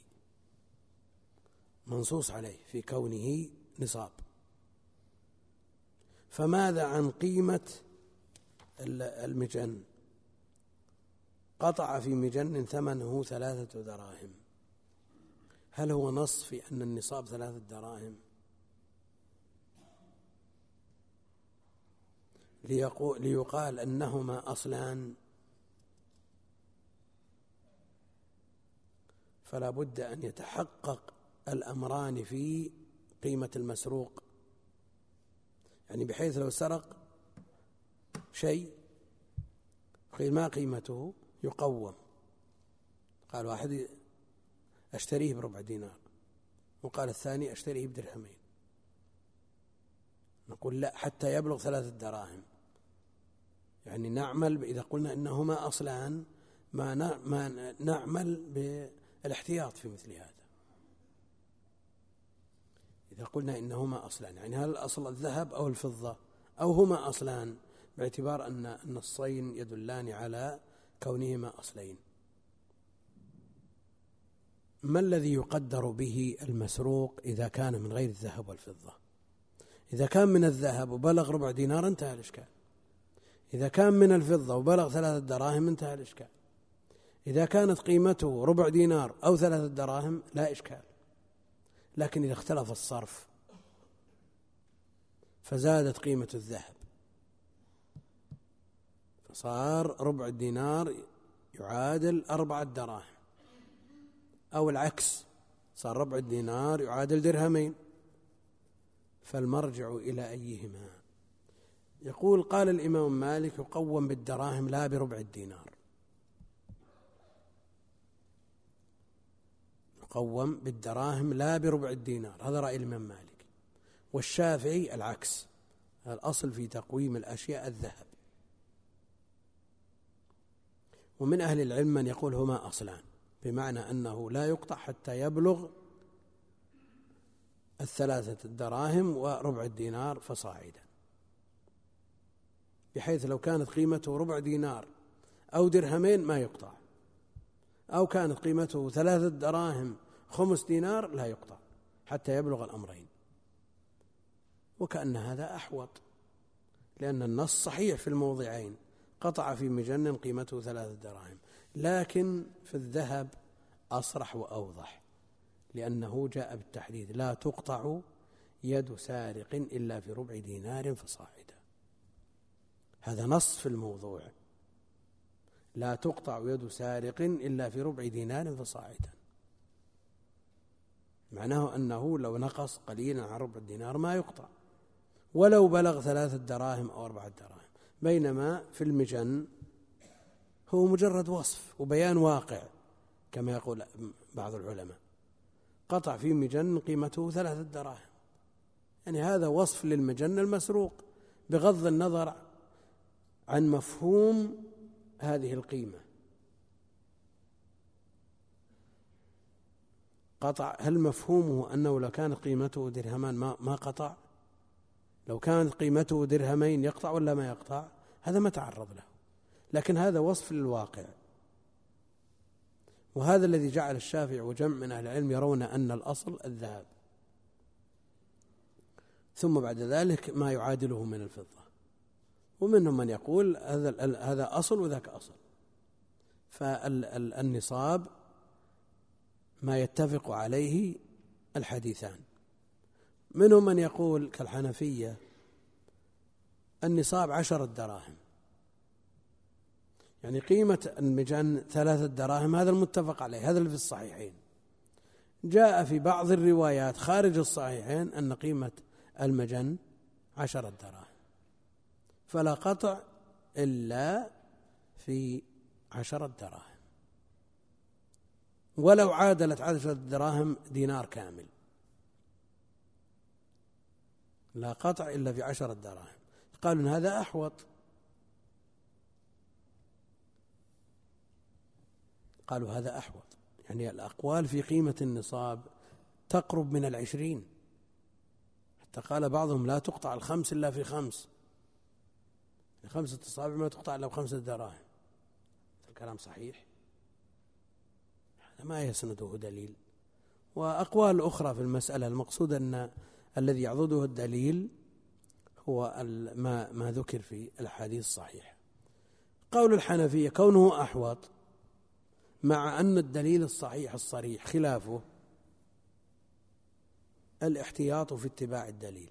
منصوص عليه في كونه نصاب، فماذا عن قيمة المجن؟ قطع في مجن ثمنه ثلاثة دراهم، هل هو نص في أن النصاب ثلاثة دراهم؟ ليقال أنهما أصلان، فلا بد أن يتحقق الأمران في قيمة المسروق، يعني بحيث لو سرق شيء قيل ما قيمته يقوم، قال واحد أشتريه بربع دينار وقال الثاني أشتريه بدرهمين، نقول لا حتى يبلغ ثلاثة دراهم. يعني نعمل إذا قلنا إنهما أصلان ما ما نعمل بالاحتياط في مثل هذا. إذا قلنا إنهما أصلان يعني هل الأصل الذهب أو الفضة أو هما أصلان، باعتبار أن النصين يدلان على كونهما أصلين. ما الذي يقدر به المسروق إذا كان من غير الذهب والفضة؟ إذا كان من الذهب وبلغ ربع دينار انتهى الإشكال، إذا كان من الفضة وبلغ ثلاثة دراهم انتهى الإشكال، إذا كانت قيمته ربع دينار أو ثلاثة دراهم لا إشكال. لكن إذا اختلف الصرف فزادت قيمة الذهب فصار ربع الدينار يعادل أربعة دراهم، أو العكس صار ربع الدينار يعادل درهمين، فالمرجع إلى أيهما؟ يقول قال الإمام مالك يقوم بالدراهم لا بربع الدينار، يقوم بالدراهم لا بربع الدينار، هذا رأي الإمام مالك. والشافعي العكس، الأصل في تقويم الأشياء الذهب. ومن أهل العلم من يقول هما أصلان، بمعنى أنه لا يقطع حتى يبلغ الثلاثة الدراهم وربع الدينار فصاعدا، بحيث لو كانت قيمته ربع دينار أو درهمين ما يقطع، أو كانت قيمته ثلاثة دراهم خمس دينار لا يقطع حتى يبلغ الأمرين. وكأن هذا أحوط، لأن النص صحيح في الموضعين، قطع في مجن قيمته ثلاثة دراهم، لكن في الذهب أصرح وأوضح، لأنه جاء بالتحديد لا تقطع يد سارق إلا في ربع دينار فصاعدا، هذا نص في الموضوع، لا تقطع يد سارق إلا في ربع دينار فصاعدا، معناه أنه لو نقص قليلا عن ربع الدينار ما يقطع ولو بلغ ثلاثة دراهم أو أربعة دراهم. بينما في المجن هو مجرد وصف وبيان واقع كما يقول بعض العلماء، قطع في مجن قيمته ثلاثة دراهم، يعني هذا وصف للمجن المسروق بغض النظر عن مفهوم هذه القيمة. قطع هل مفهومه أنه لو كانت قيمته درهمان ما ما قطع؟ لو كانت قيمته درهمين يقطع ولا ما يقطع؟ هذا ما تعرض له، لكن هذا وصف للواقع. وهذا الذي جعل الشافعي وجمع من أهل العلم يرون أن الأصل الذهب، ثم بعد ذلك ما يعادله من الفضة، ومنهم من يقول هذا هذا أصل وذاك أصل. فالنصاب ما يتفق عليه الحديثان. منهم من يقول كالحنفية النصاب عشرة دراهم، يعني قيمة المجن ثلاثة دراهم، هذا المتفق عليه، هذا اللي في الصحيحين. جاء في بعض الروايات خارج الصحيحين أن قيمة المجن عشرة دراهم، فلا قطع إلا في عشرة دراهم، ولو عادلت عشرة دراهم دينار كامل، لا قطع إلا في عشرة دراهم. قالوا إن هذا أحوط، قالوا هذا أحوط، يعني الأقوال في قيمة النصاب تقرب من العشرين، حتى قال بعضهم لا تقطع الخمس إلا في خمس، خمسة أصابع ما تقطع إلا بخمسة دراهم. الكلام صحيح، هذا ما يسنده دليل. وأقوال أخرى في المسألة، المقصود أن الذي يعضده الدليل هو ما ما ذكر في الحديث الصحيح. قول الحنفية كونه أحوط، مع أن الدليل الصحيح الصريح خلافه، الاحتياط في اتباع الدليل،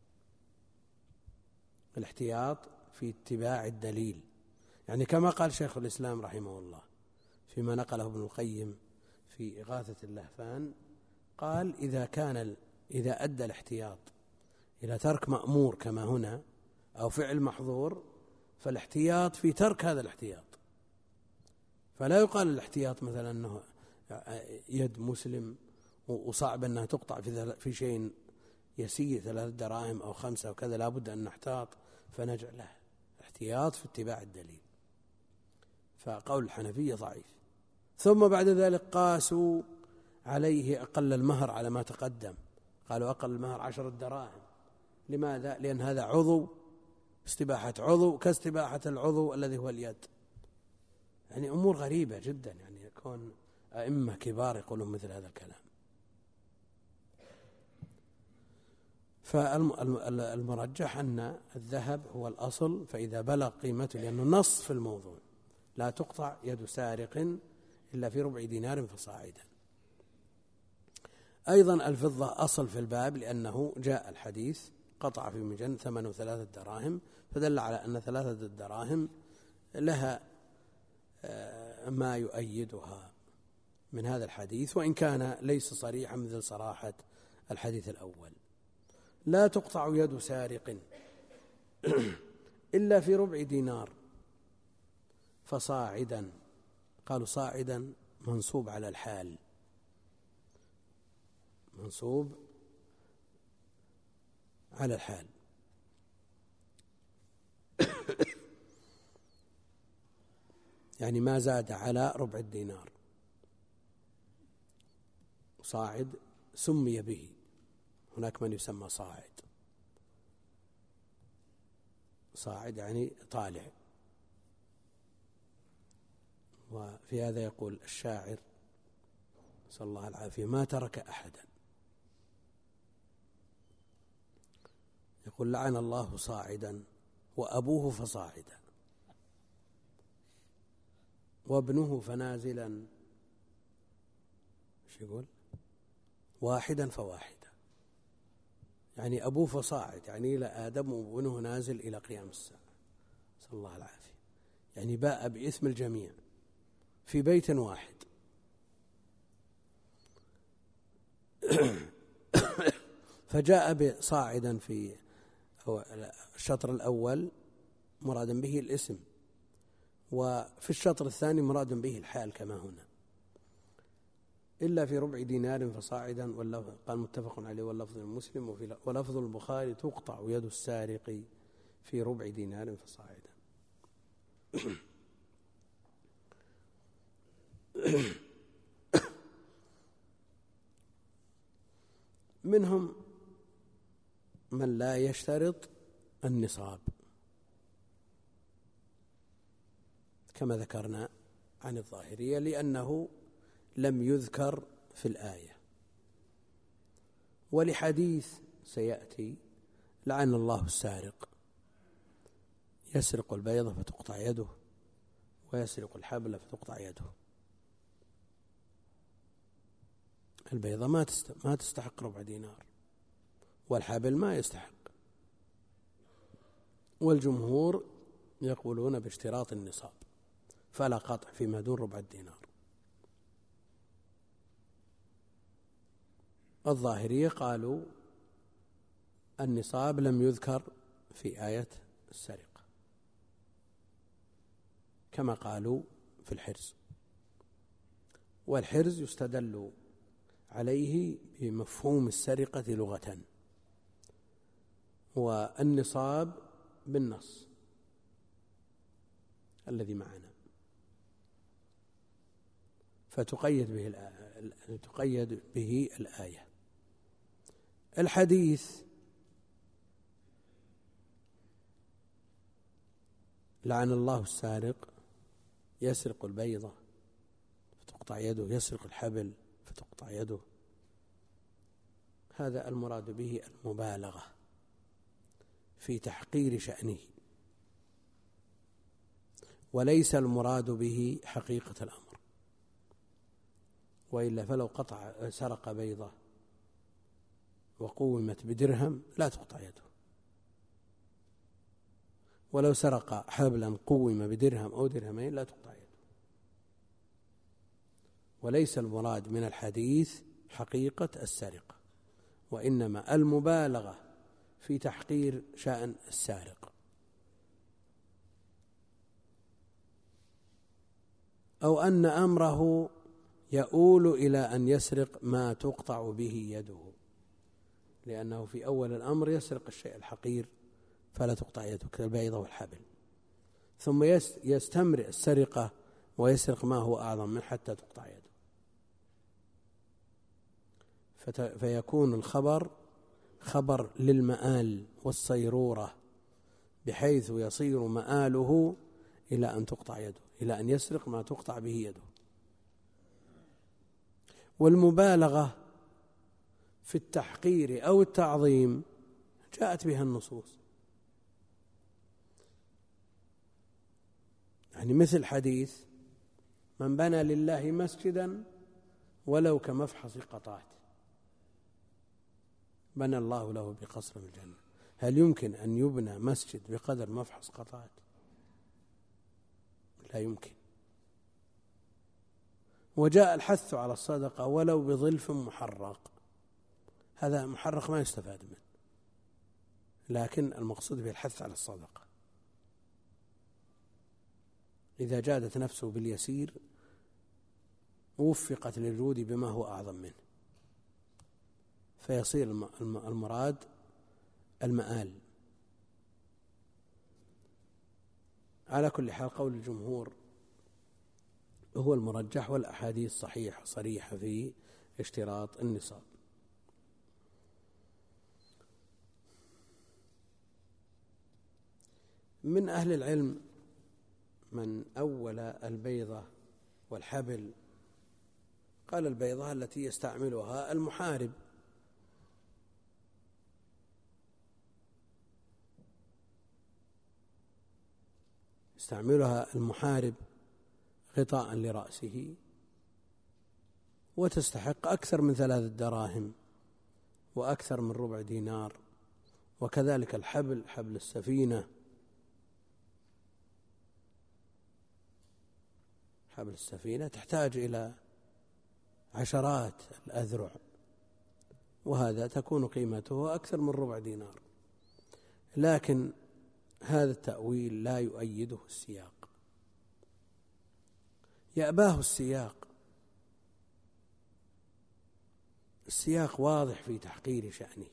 الاحتياط في اتباع الدليل، يعني كما قال شيخ الإسلام رحمه الله فيما نقله ابن القيم في إغاثة اللهفان، قال إذا كان إذا أدى الاحتياط إلى ترك مأمور كما هنا أو فعل محظور، فالاحتياط في ترك هذا الاحتياط. فلا يقال الاحتياط مثلا أنه يد مسلم وصعب أنها تقطع في في شيء يسير ثلاث دراهم أو خمسة وكذا، لا بد أن نحتاط فنجعل له احتياط في اتباع الدليل. فقول الحنفية ضعيف. ثم بعد ذلك قاسوا عليه أقل المهر على ما تقدم، قالوا أقل المهر عشرة دراهم. لماذا؟ لأن هذا عضو، استباحة عضو كاستباحة العضو الذي هو اليد. يعني أمور غريبة جدا، يعني يكون أئمة كبار يقولون مثل هذا الكلام. فالمرجح أن الذهب هو الأصل، فإذا بلغ قيمته، لأنه نص في الموضوع لا تقطع يد سارق إلا في ربع دينار فصاعدا. أيضا الفضة أصل في الباب، لأنه جاء الحديث قطع في مجن ثمنه ثلاثة دراهم، فدل على أن ثلاثة دراهم لها ما يؤيدها من هذا الحديث، وإن كان ليس صريحا مثل صراحة الحديث الأول. لا تقطع يد سارق إلا في ربع دينار فصاعدا. قالوا صاعدا منصوب على الحال، منصوب على الحال. يعني ما زاد على ربع الدينار. صاعد سمي به، هناك من يسمى صاعد، صاعد يعني طالع. وفي هذا يقول الشاعر نسأل الله العافية: ما ترك أحدا، يقول لعن الله صاعدا وأبوه فصاعدا وابنه فنازلا، ايش يقول؟ واحدا فواحدا، يعني أبوه فصاعد يعني إلى آدم، وابنه نازل إلى قيام الساعة، نسأل الله العافية. يعني باء باسم الجميع في بيت واحد. فجاء بصاعدا في الشطر الأول مرادا به الاسم، وفي الشطر الثاني مرادا به الحال كما هنا. إلا في ربع دينار فصاعدا، قال متفق عليه واللفظ المسلم، ولفظ البخاري تقطع يد السارق في ربع دينار فصاعدا. منهم من لا يشترط النصاب كما ذكرنا عن الظاهرية، لأنه لم يذكر في الآية. ولحديث سيأتي لعن الله السارق، يسرق البيضة فتقطع يده ويسرق الحبل فتقطع يده. البيضة ما ما تستحق ربع دينار، والحبل ما يستحق. والجمهور يقولون باشتراط النصاب، فلا قطع فيما دون ربع الدينار. الظاهرية قالوا النصاب لم يذكر في آية السرقة، كما قالوا في الحرز. والحرز يستدل عليه بمفهوم السرقة لغة، والنصاب بالنص الذي معنا، فتقيد به الآية تقيد به الآية. الحديث لعن الله السارق، يسرق البيضة فتقطع يده، يسرق الحبل فتقطع يده، هذا المراد به المبالغة في تحقير شأنه، وليس المراد به حقيقة الأمر. وإلا فلو قطع سرق بيضة وقومت بدرهم لا تقطع يده، ولو سرق حبلا قوم بدرهم أو درهمين لا تقطع يده. وليس المراد من الحديث حقيقة السرقة، وإنما المبالغة في تحقير شأن السارق. أو أن أمره يؤول إلى أن يسرق ما تقطع به يده، لأنه في أول الأمر يسرق الشيء الحقير فلا تقطع يده كالبيضة والحبل، ثم يستمرئ السرقة ويسرق ما هو أعظم منه حتى تقطع يده، فيكون الخبر خبر للمآل والصيرورة، بحيث يصير مآله إلى أن تقطع يده، إلى أن يسرق ما تقطع به يده. والمبالغة في التحقير أو التعظيم جاءت بها النصوص، يعني مثل حديث من بنى لله مسجدا ولو كمفحص قطات بنى الله له بقصر من الجنة. هل يمكن أن يبنى مسجد بقدر مفحص قطات؟ لا يمكن. وجاء الحث على الصدقة ولو بظلف محرق، هذا محرق ما يستفاد منه، لكن المقصود به الحث على الصدقة. إذا جادت نفسه باليسير وفقت للجود بما هو أعظم منه، فيصير المراد المآل. على كل حال قول الجمهور هو المرجح، والأحاديث صحيحة صريحة في اشتراط النصاب. من أهل العلم من أول البيضة والحبل، قال البيضة التي يستعملها المحارب، يستعملها المحارب غطاء لرأسه، وتستحق أكثر من ثلاثة دراهم وأكثر من ربع دينار. وكذلك الحبل، حبل السفينة، حبل السفينة تحتاج إلى عشرات الأذرع، وهذا تكون قيمته أكثر من ربع دينار. لكن هذا التأويل لا يؤيده السياق، يأباه السياق. السياق واضح في تحقير شأنه،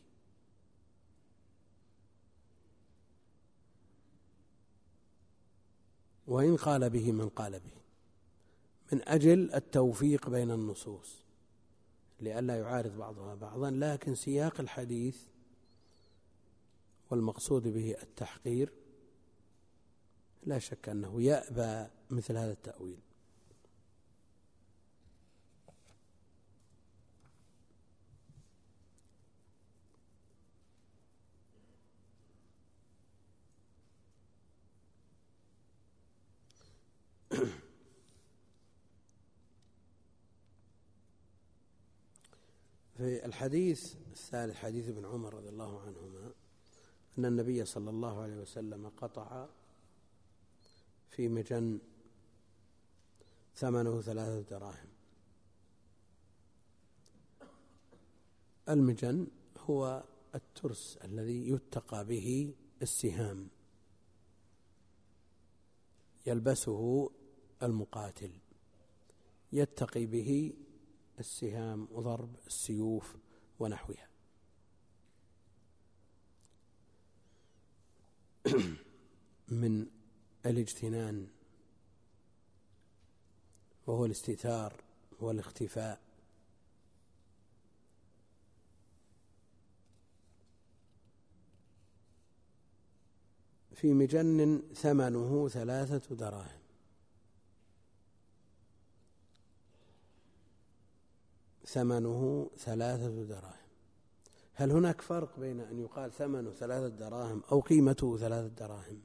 وإن قال به من قال به، من أجل التوفيق بين النصوص لئلا يعارض بعضها بعضا. لكن سياق الحديث والمقصود به التحقير لا شك أنه يأبى مثل هذا التأويل. في الحديث الثالث حديث ابن عمر رضي الله عنهما أن النبي صلى الله عليه وسلم قطع في مجن ثمنه ثلاثة دراهم. المجن هو الترس الذي يتقى به السهام، يلبسه المقاتل يتقي به السهام وضرب السيوف ونحوها. من الاجتنان وهو الاستتار والاختفاء. في مجن ثمنه ثلاثة دراهم. ثمنه ثلاثة دراهم. هل هناك فرق بين أن يقال ثمنه ثلاثة دراهم أو قيمته ثلاثة دراهم؟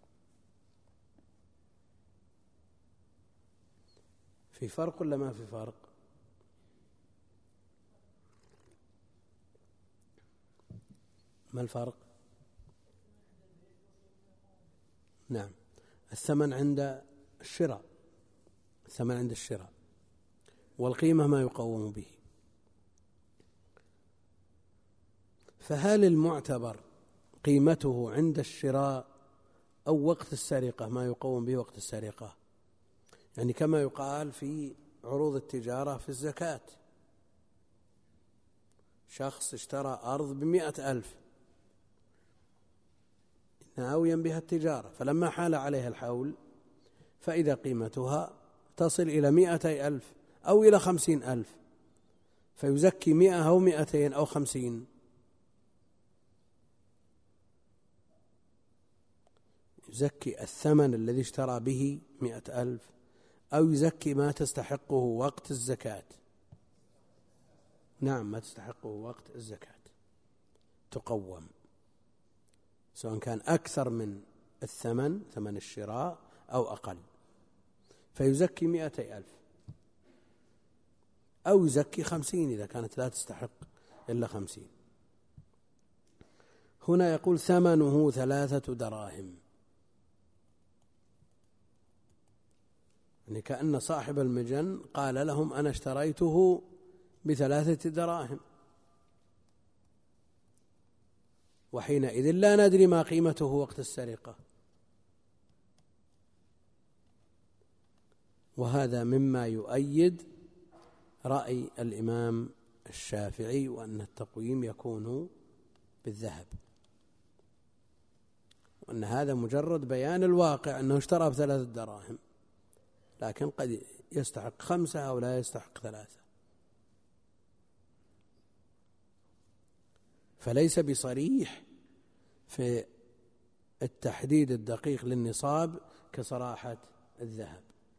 في فرق ولا ما في فرق؟ ما الفرق؟ نعم، الثمن عند الشراء، الثمن عند الشراء، والقيمة ما يقوم به. فهل المعتبر قيمته عند الشراء أو وقت السرقة ما يقوم به وقت السرقة؟ يعني كما يقال في عروض التجارة في الزكاة، شخص اشترى أرض بمئة ألف ناويا بها التجارة، فلما حال عليها الحول فإذا قيمتها تصل إلى مئتي ألف أو إلى خمسين ألف، فيزكي مئة أو مئتين أو خمسين. يزكي الثمن الذي اشترى به مئة ألف أو يزكي ما تستحقه وقت الزكاة؟ نعم، ما تستحقه وقت الزكاة تقوم، سواء كان أكثر من الثمن ثمن الشراء أو أقل، فيزكي مئتي ألف أو يزكي خمسين إذا كانت لا تستحق إلا خمسين. هنا يقول ثمنه ثلاثة دراهم، يعني كأن صاحب المجن قال لهم أنا اشتريته بثلاثة دراهم، وحينئذ لا ندري ما قيمته وقت السرقة. وهذا مما يؤيد رأي الإمام الشافعي وأن التقويم يكون بالذهب، وأن هذا مجرد بيان الواقع أنه اشترى بثلاثة دراهم، لكن قد يستحق خمسة أو لا يستحق ثلاثة، فليس بصريح في التحديد الدقيق للنصاب كصراحة الذهب.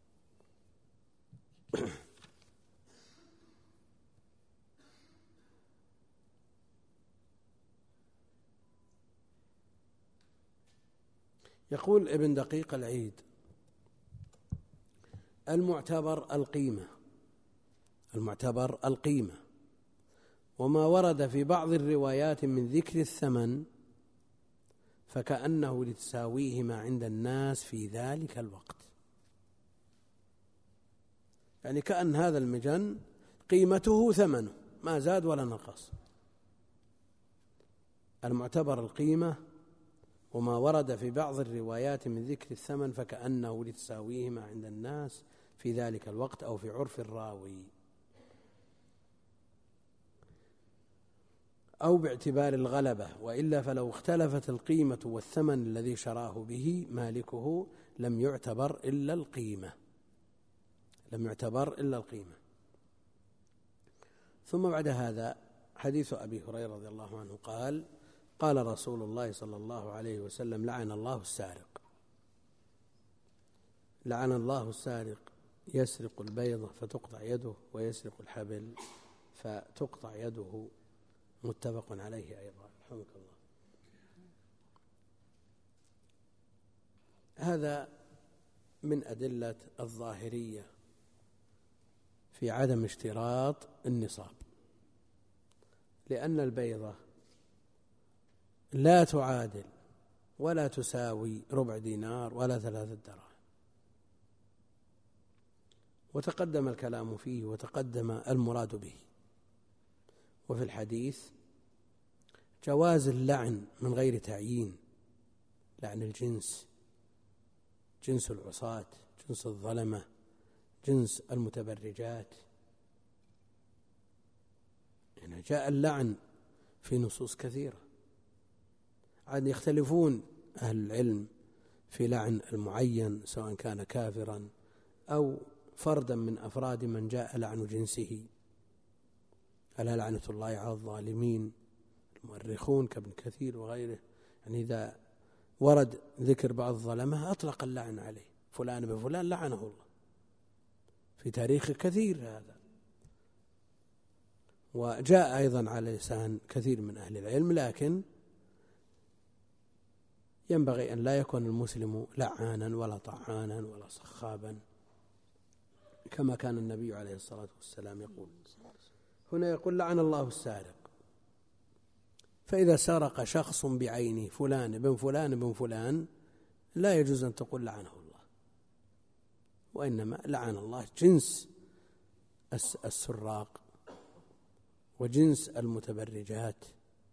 يقول ابن دقيق العيد: المعتبر القيمة، المعتبر القيمة، وما ورد في بعض الروايات من ذكر الثمن فكأنه لتساويهما عند الناس في ذلك الوقت. يعني كأن هذا المجن قيمته ثمنه ما زاد ولا نقص. المعتبر القيمة وما ورد في بعض الروايات من ذكر الثمن فكأنه لتساويهما عند الناس في ذلك الوقت أو في عرف الراوي، أو باعتبار الغلبة، وإلا فلو اختلفت القيمة والثمن الذي شراه به مالكه لم يعتبر إلا القيمة، لم يعتبر إلا القيمة. ثم بعد هذا حديث أبي هريرة رضي الله عنه قال: قال رسول الله صلى الله عليه وسلم: لعن الله السارق، لعن الله السارق، يسرق البيضة فتقطع يده ويسرق الحبل فتقطع يده. متفق عليه أيضا. رحمك الله. هذا من أدلة الظاهرية في عدم اشتراط النصاب، لأن البيضة لا تعادل ولا تساوي ربع دينار ولا ثلاثة دراهم، وتقدم الكلام فيه وتقدم المراد به. وفي الحديث جواز اللعن من غير تعيين، لعن الجنس، جنس العصاة، جنس الظلمة، جنس المتبرجات. يعني جاء اللعن في نصوص كثيرة. عاد يختلفون أهل العلم في لعن المعين سواء كان كافرا أو فردا من أفراد من جاء لعن جنسه. ألا لعنة الله على الظالمين؟ المؤرخون كابن كثير وغيره يعني إذا ورد ذكر بعض الظلمة أطلق اللعن عليه، فلان بفلان لعنه الله، في تاريخ كثير هذا. وجاء أيضا على لسان كثير من أهل العلم، لكن ينبغي أن لا يكون المسلم لعانا ولا طعانا ولا صخابا، كما كان النبي عليه الصلاة والسلام يقول. هنا يقول لعن الله السارق، فإذا سرق شخص بعينه فلان بن فلان بن فلان لا يجوز أن تقول لعنه الله، وإنما لعن الله جنس السراق وجنس المتبرجات،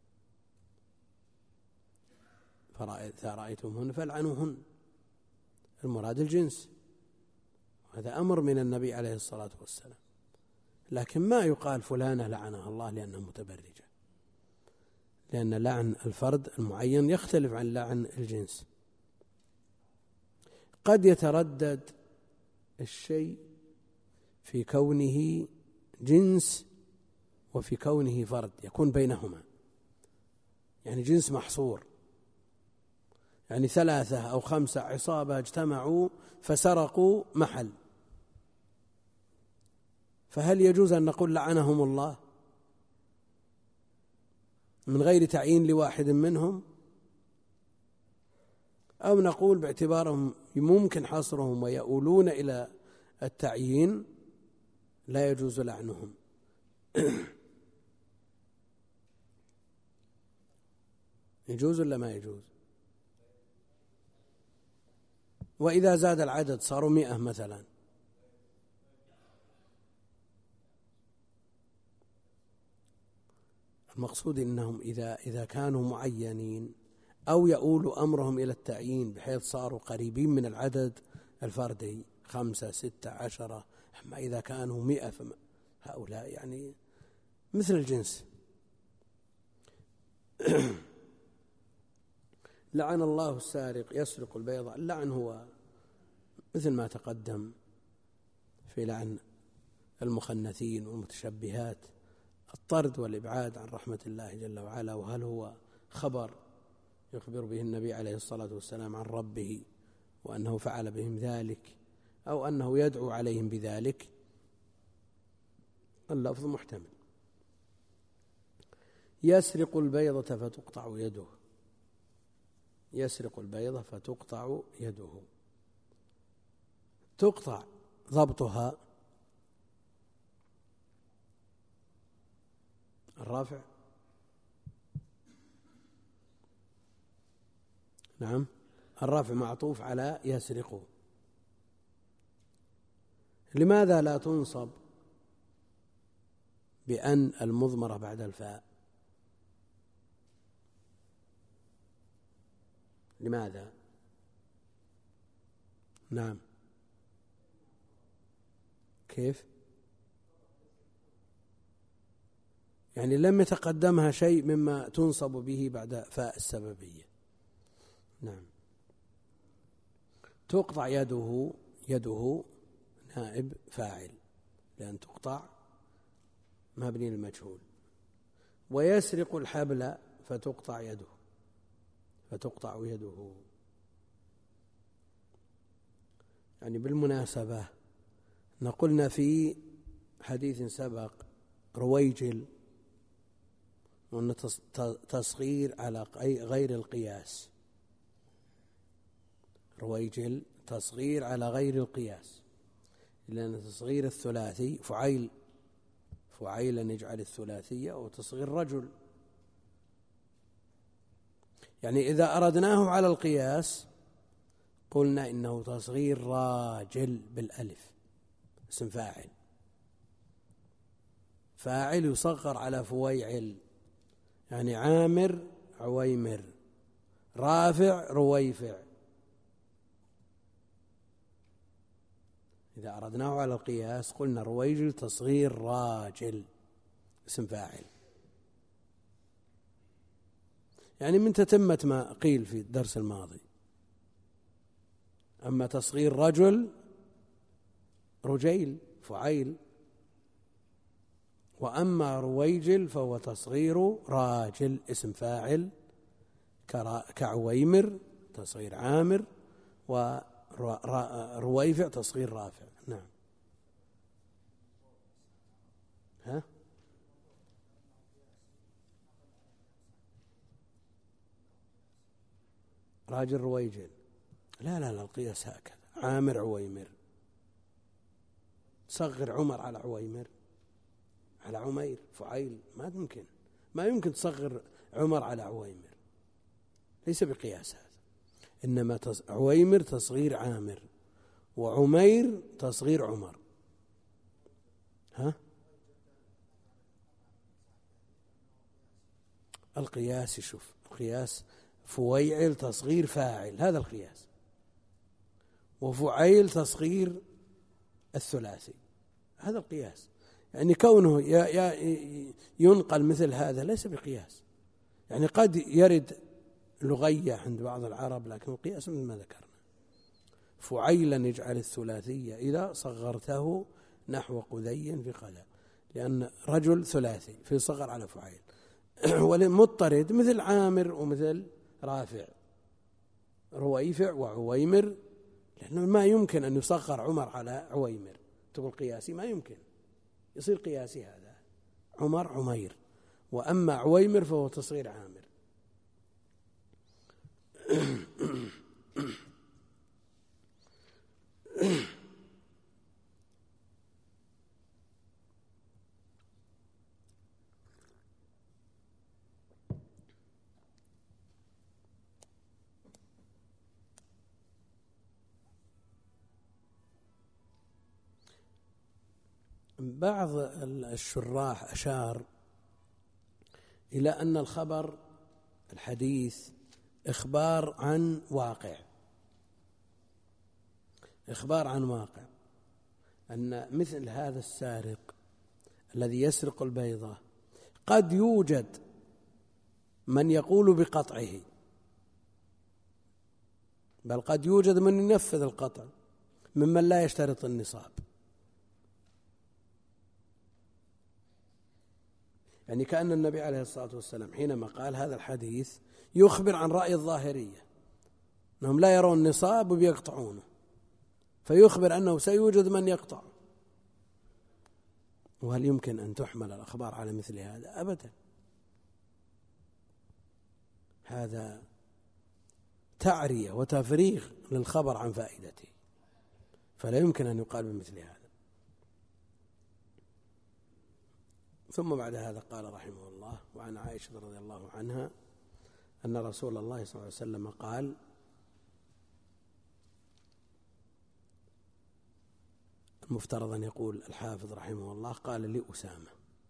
فإذا رأيتمهن فلعنوهن، المراد الجنس. هذا أمر من النبي عليه الصلاة والسلام، لكن ما يقال فلانة لعنها الله لأنها متبرجة، لأن لعن الفرد المعين يختلف عن لعن الجنس. قد يتردد الشيء في كونه جنس وفي كونه فرد، يكون بينهما، يعني جنس محصور، يعني ثلاثة أو خمسة عصابة اجتمعوا فسرقوا محل، فهل يجوز أن نقول لعنهم الله من غير تعيين لواحد منهم، أو نقول باعتبارهم ممكن حصرهم ويؤولون إلى التعيين لا يجوز لعنهم؟ يجوز ولا ما يجوز؟ وإذا زاد العدد صاروا مئة مثلا، المقصود إنهم إذا إذا كانوا معينين أو يؤول أمرهم إلى التعيين بحيث صاروا قريبين من العدد الفردي خمسة ستة عشرة، أما إذا كانوا مئة فهؤلاء يعني مثل الجنس. لعن الله السارق يسرق البيضة، اللعن هو مثل ما تقدم في لعن المخنثين والمتشبهات، الطرد والإبعاد عن رحمة الله جل وعلا. وهل هو خبر يخبر به النبي عليه الصلاة والسلام عن ربه وأنه فعل بهم ذلك، أو أنه يدعو عليهم بذلك؟ اللفظ محتمل. يسرق البيضة فتقطع يده، يسرق البيضة فتقطع يده، تقطع ضبطها الرافع، نعم الرافع معطوف على يسرق. لماذا لا تنصب بأن المضمرة بعد الفاء؟ لماذا؟ نعم كيف؟ يعني لم يتقدمها شيء مما تنصب به بعد فاء السببية. نعم. تقطع يده، يده نائب فاعل لأن تقطع مبني للمجهول. ويسرق الحبل فتقطع يده، فتقطع يده. يعني بالمناسبة نقولنا في حديث سبق رويجل وأن تصغير على غير القياس، رويجل تصغير على غير القياس، لأن تصغير الثلاثي فعيل فعيلا يجعل الثلاثية أو تصغير رجل. يعني إذا أردناه على القياس قلنا إنه تصغير راجل بالألف، اسم فاعل، فاعل يصغر على فويعل، يعني عامر عويمر، رافع رويفع. إذا أردناه على القياس قلنا رويجل تصغير راجل اسم فاعل. يعني من تتمة ما قيل في الدرس الماضي. أما تصغير رجل رجيل فعيل، وأما رويجل فهو تصغير راجل اسم فاعل كعويمر تصغير عامر، ورويفع تصغير رافع. نعم. ها؟ راجل رويجل، لا لا لا، القياس هكذا، عامر عويمر. تصغر عمر على عويمر على عمير فعيل، ما يمكن ما يمكن تصغر عمر على عويمر، ليس بقياس هذا. إنما عويمر تصغير عامر، وعمير تصغير عمر. ها؟ القياس، شوف القياس فويعل تصغير فاعل، هذا القياس، وفعيل تصغير الثلاثي، هذا القياس. يعني كونه ينقل مثل هذا ليس بقياس. يعني قد يرد لغية عند بعض العرب، لكن القياس مثل ما ذكرنا. فعيلا يجعل الثلاثية إذا صغرته نحو قذي في قذا، لأن رجل ثلاثي في صغر على فعيل. والمضطرد مثل عامر ومثل رافع رويفع وعويمر، لأنه ما يمكن أن يصغر عمر على عويمر. تقول قياسي، ما يمكن يصير قياسي هذا، عمر عمير، وأما عويمر فهو تصغير عامر. بعض الشراح أشار إلى أن الخبر الحديث إخبار عن واقع، إخبار عن واقع، أن مثل هذا السارق الذي يسرق البيضة قد يوجد من يقول بقطعه، بل قد يوجد من ينفذ القطع ممن لا يشترط النصاب. يعني كأن النبي عليه الصلاة والسلام حينما قال هذا الحديث يخبر عن رأي الظاهرية أنهم لا يرون النصاب وبيقطعونه، فيخبر أنه سيوجد من يقطع. وهل يمكن أن تحمل الأخبار على مثل هذا؟ أبدا، هذا تعرية وتفريغ للخبر عن فائدته، فلا يمكن أن يقال بمثل هذا. ثم بعد هذا قال رحمه الله: وعن عائشة رضي الله عنها أن رسول الله صلى الله عليه وسلم قال: المفترض أن يقول الحافظ رحمه الله قال لأسامة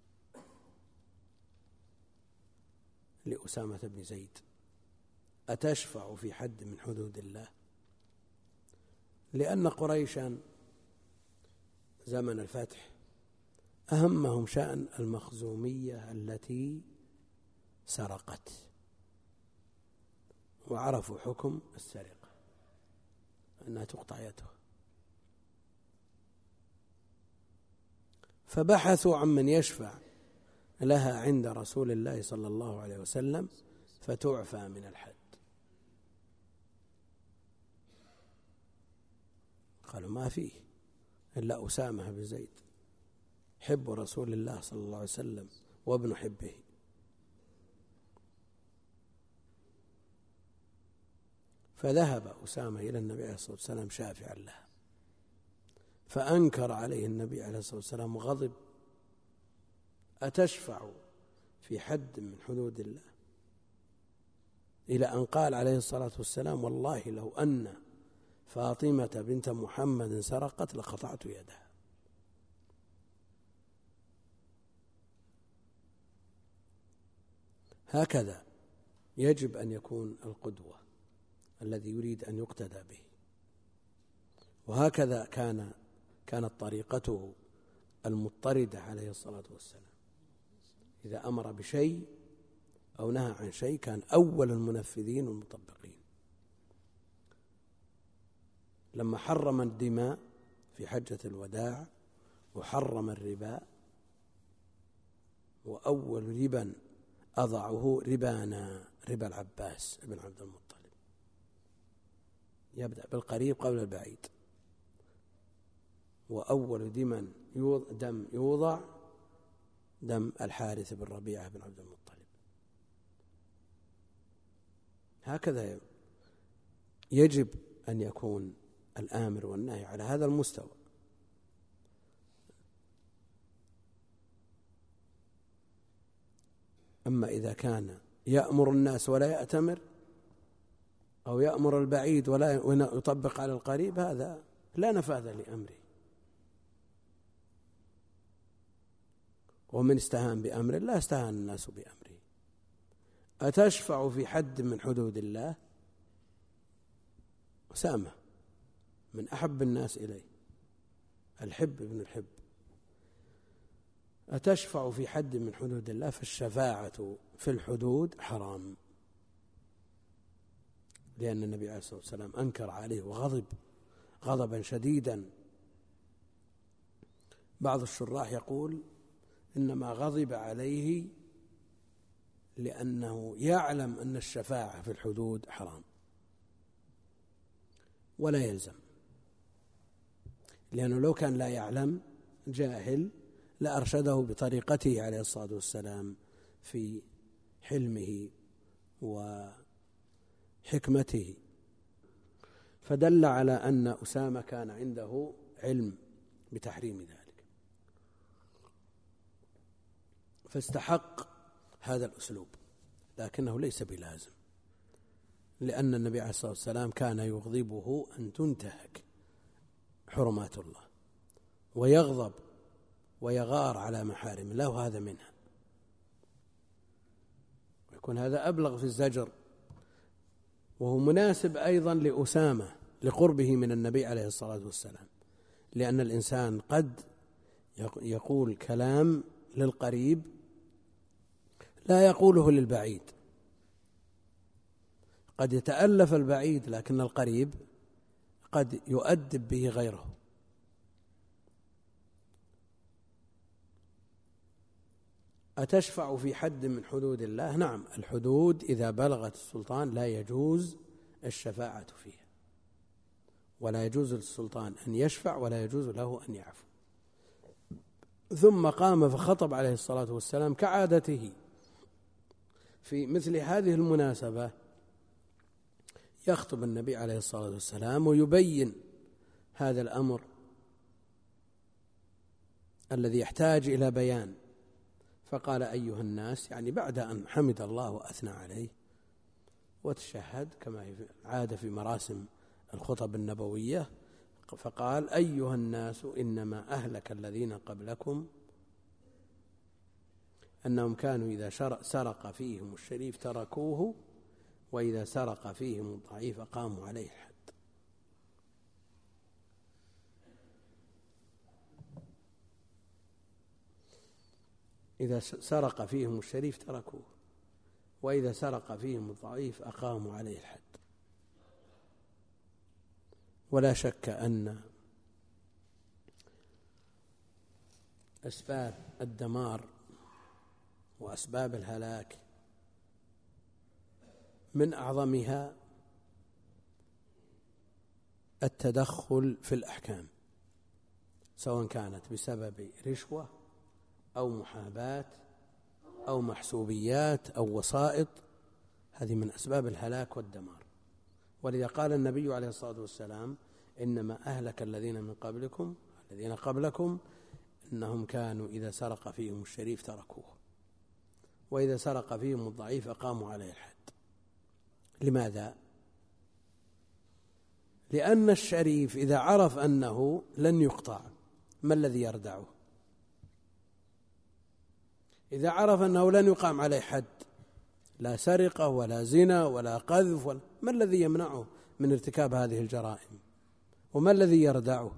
لأسامة بن زيد: أتشفع في حد من حدود الله؟ لأن قريشا زمن الفتح أهمهم شأن المخزومية التي سرقت، وعرفوا حكم السرقة أنها تقطع يدها، فبحثوا عن من يشفع لها عند رسول الله صلى الله عليه وسلم فتعفى من الحد. قالوا ما فيه إلا أسامة بن زيد حب رسول الله صلى الله عليه وسلم وابن حبه. فذهب أسامة إلى النبي عليه الصلاة والسلام شافعا لها، فأنكر عليه النبي عليه الصلاة والسلام وغضب أتشفع في حد من حدود الله؟ إلى أن قال عليه الصلاة والسلام: والله لو أن فاطمة بنت محمد سرقت لقطعت يدها. هكذا يجب أن يكون القدوة الذي يريد أن يقتدى به، وهكذا كان كانت طريقته المضطردة عليه الصلاة والسلام. إذا أمر بشيء أو نهى عن شيء كان أول المنفذين والمطبقين. لما حرم الدماء في حجة الوداع وحرم الربا، وأول ربا أضعه ربانا ربا العباس بن عبد المطلب، يبدأ بالقريب قبل البعيد. وأول دم يوضع دم الحارث بن ربيعة بن عبد المطلب. هكذا يجب أن يكون الآمر والنهي على هذا المستوى. أما إذا كان يأمر الناس ولا يأتمر، أو يأمر البعيد ولا يطبق على القريب، هذا لا نفاذ لأمره. ومن استهان بأمر الله استهان الناس بأمره. أتشفع في حد من حدود الله؟ أسامة من أحب الناس إليه، الحب ابن الحب. أتشفع في حد من حدود الله؟ فالشفاعة في الحدود حرام، لأن النبي عليه الصلاة والسلام أنكر عليه وغضب غضبا شديدا. بعض الشراح يقول إنما غضب عليه لأنه يعلم أن الشفاعة في الحدود حرام ولا يلزم، لأنه لو كان لا يعلم جاهل لأرشده بطريقته عليه الصلاة والسلام في حلمه وحكمته. فدل على أن أسامة كان عنده علم بتحريم ذلك، فاستحق هذا الأسلوب، لكنه ليس بلازم، لأن النبي عليه الصلاة والسلام كان يغضبه أن تنتهك حرمات الله، ويغضب ويغار على محارم الله، وهذا منها. ويكون هذا أبلغ في الزجر، وهو مناسب أيضا لأسامة لقربه من النبي عليه الصلاة والسلام، لأن الإنسان قد يقول كلام للقريب لا يقوله للبعيد، قد يتألف البعيد لكن القريب قد يؤدب به غيره. أتشفع في حد من حدود الله؟ نعم، الحدود إذا بلغت السلطان لا يجوز الشفاعة فيها، ولا يجوز للسلطان أن يشفع ولا يجوز له أن يعفو. ثم قام فخطب عليه الصلاة والسلام كعادته في مثل هذه المناسبة، يخطب النبي عليه الصلاة والسلام ويبين هذا الأمر الذي يحتاج إلى بيان. فقال: أيها الناس، يعني بعد أن حمد الله وأثنى عليه وتشهد كما عاد في مراسم الخطب النبوية، فقال: أيها الناس، إنما أهلك الذين قبلكم أنهم كانوا إذا سرق فيهم الشريف تركوه، وإذا سرق فيهم الضعيف قاموا عليه الحد. إذا سرق فيهم الشريف تركوه، وإذا سرق فيهم الضعيف أقاموا عليه الحد. ولا شك أن أسباب الدمار وأسباب الهلاك من أعظمها التدخل في الأحكام، سواء كانت بسبب رشوة أو محاباة أو محسوبيات أو وسائط، هذه من أسباب الهلاك والدمار. ولذا قال النبي عليه الصلاة والسلام: إنما أهلك الذين من قبلكم الذين قبلكم أنهم كانوا إذا سرق فيهم الشريف تركوه، وإذا سرق فيهم الضعيف أقاموا عليه الحد. لماذا؟ لأن الشريف إذا عرف أنه لن يقطع ما الذي يردعه؟ إذا عرف أنه لن يقام عليه حد، لا سرقة ولا زنا ولا قذف ولا، ما الذي يمنعه من ارتكاب هذه الجرائم؟ وما الذي يردعه؟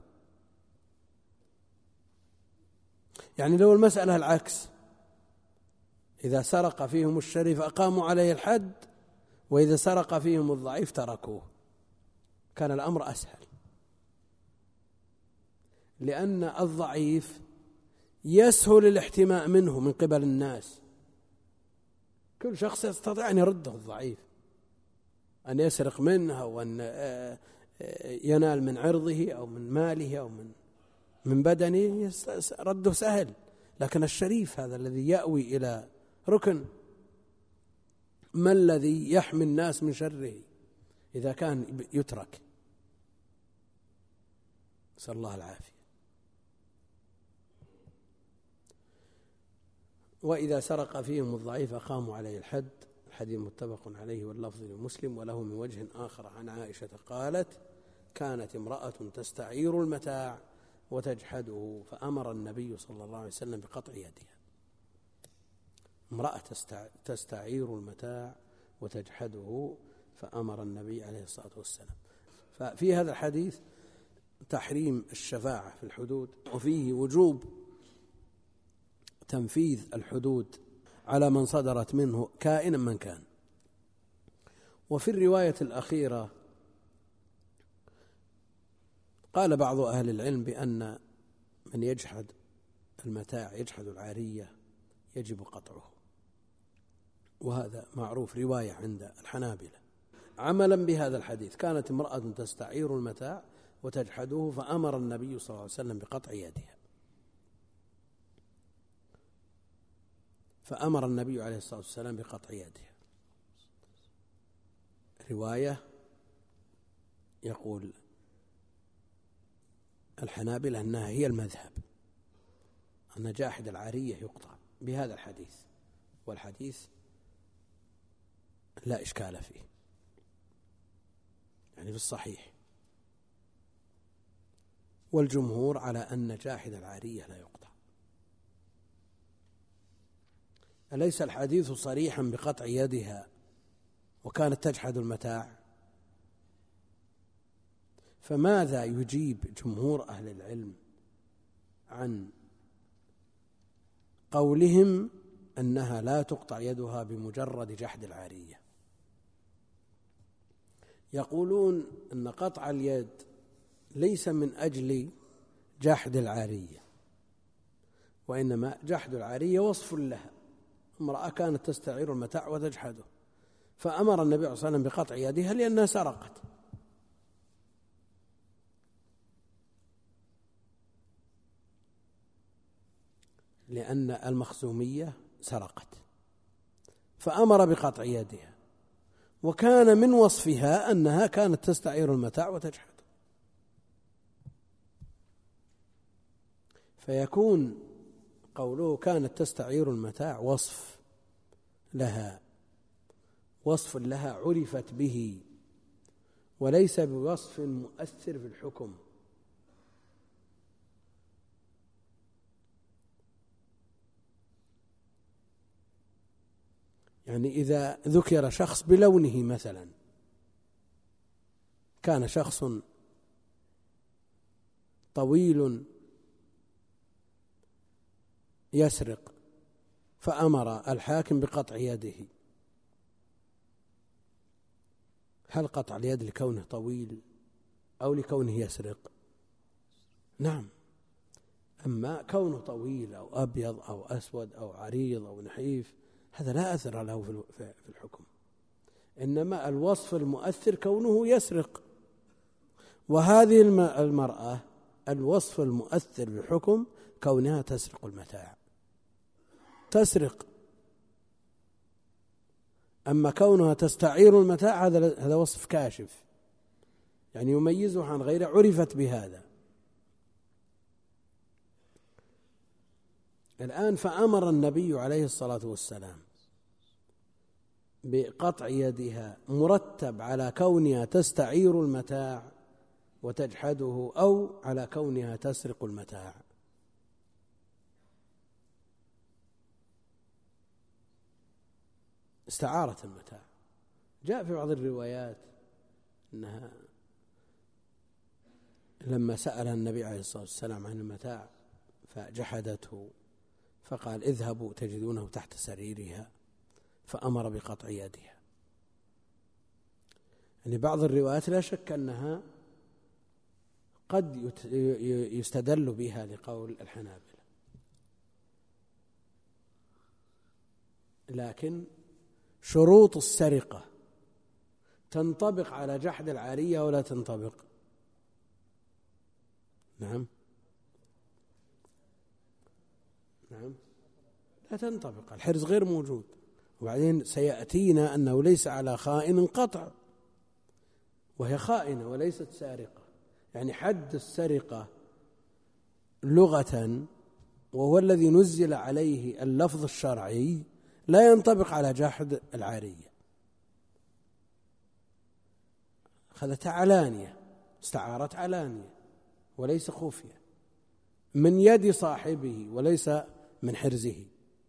يعني لو المسألة العكس، إذا سرق فيهم الشريف أقاموا عليه الحد، وإذا سرق فيهم الضعيف تركوه، كان الأمر أسهل، لأن الضعيف يسهل الاحتماء منه من قبل الناس. كل شخص يستطيع أن يرده الضعيف، أن يسرق منه أو أن ينال من عرضه أو من ماله أو من من بدنه، رده سهل. لكن الشريف هذا الذي يأوي إلى ركن، ما الذي يحمي الناس من شره إذا كان يترك؟ نسأل الله العافية. وإذا سرق فيهم الضعيف أقاموا عليه الحد. الحديث متفق عليه واللفظ لمسلم، وله من وجه آخر عن عائشة قالت: كانت امرأة تستعير المتاع وتجحده فأمر النبي صلى الله عليه وسلم بقطع يدها. امرأة تستعير المتاع وتجحده فأمر النبي عليه الصلاة والسلام. ففي هذا الحديث تحريم الشفاعة في الحدود، وفيه وجوب تنفيذ الحدود على من صدرت منه كائنا من كان. وفي الرواية الأخيرة قال بعض أهل العلم بأن من يجحد المتاع يجحد العارية يجب قطعه، وهذا معروف رواية عند الحنابلة عملا بهذا الحديث. كانت امرأة تستعير المتاع وتجحده فأمر النبي صلى الله عليه وسلم بقطع يدها، فأمر النبي عليه الصلاة والسلام بقطع يدها. رواية يقول الحنابلة أنها هي المذهب، أن جاحد العارية يقطع بهذا الحديث، والحديث لا إشكال فيه، يعني في الصحيح. والجمهور على أن جاحد العارية لا يقطع. أليس الحديث صريحا بقطع يدها وكانت تجحد المتاع؟ فماذا يجيب جمهور أهل العلم عن قولهم أنها لا تقطع يدها بمجرد جحد العارية؟ يقولون أن قطع اليد ليس من أجل جحد العارية، وإنما جحد العارية وصف لها. امرأة كانت تستعير المتاع وتجحده، فأمر النبي صلى الله عليه وسلم بقطع يدها لأنها سرقت. لأن المخزومية سرقت فأمر بقطع يدها، وكان من وصفها أنها كانت تستعير المتاع وتجحده، فيكون قوله كانت تستعير المتاع وصف لها، وصف لها عرفت به، وليس بوصف مؤثر في الحكم. يعني إذا ذكر شخص بلونه مثلا، كان شخص طويل يسرق فأمر الحاكم بقطع يده، هل قطع اليد لكونه طويل أو لكونه يسرق؟ نعم. أما كونه طويل أو أبيض أو أسود أو عريض أو نحيف هذا لا أثر له في الحكم، إنما الوصف المؤثر كونه يسرق. وهذه المرأة الوصف المؤثر بالحكم كونها تسرق المتاع، تسرق. أما كونها تستعير المتاع هذا هذا وصف كاشف، يعني يميزه عن غيره، عرفت بهذا. الآن فأمر النبي عليه الصلاة والسلام بقطع يدها مرتب على كونها تستعير المتاع وتجحده أو على كونها تسرق المتاع؟ استعارة المتاع. جاء في بعض الروايات أنها لما سألها النبي عليه الصلاة والسلام عن المتاع فجحدته، فقال اذهبوا تجدونه تحت سريرها، فأمر بقطع يدها. يعني بعض الروايات لا شك أنها قد يستدل بها لقول الحنابلة، لكن شروط السرقة تنطبق على جحد العارية ولا تنطبق؟ نعم نعم لا تنطبق، الحرز غير موجود. وبعدين سيأتينا أنه ليس على خائن قطع، وهي خائنة وليست سارقة. يعني حد السرقة لغة، وهو الذي نزل عليه اللفظ الشرعي، لا ينطبق على جحد العارية. أخذت علانية، استعارت علانية وليس خفية، من يد صاحبه وليس من حرزه.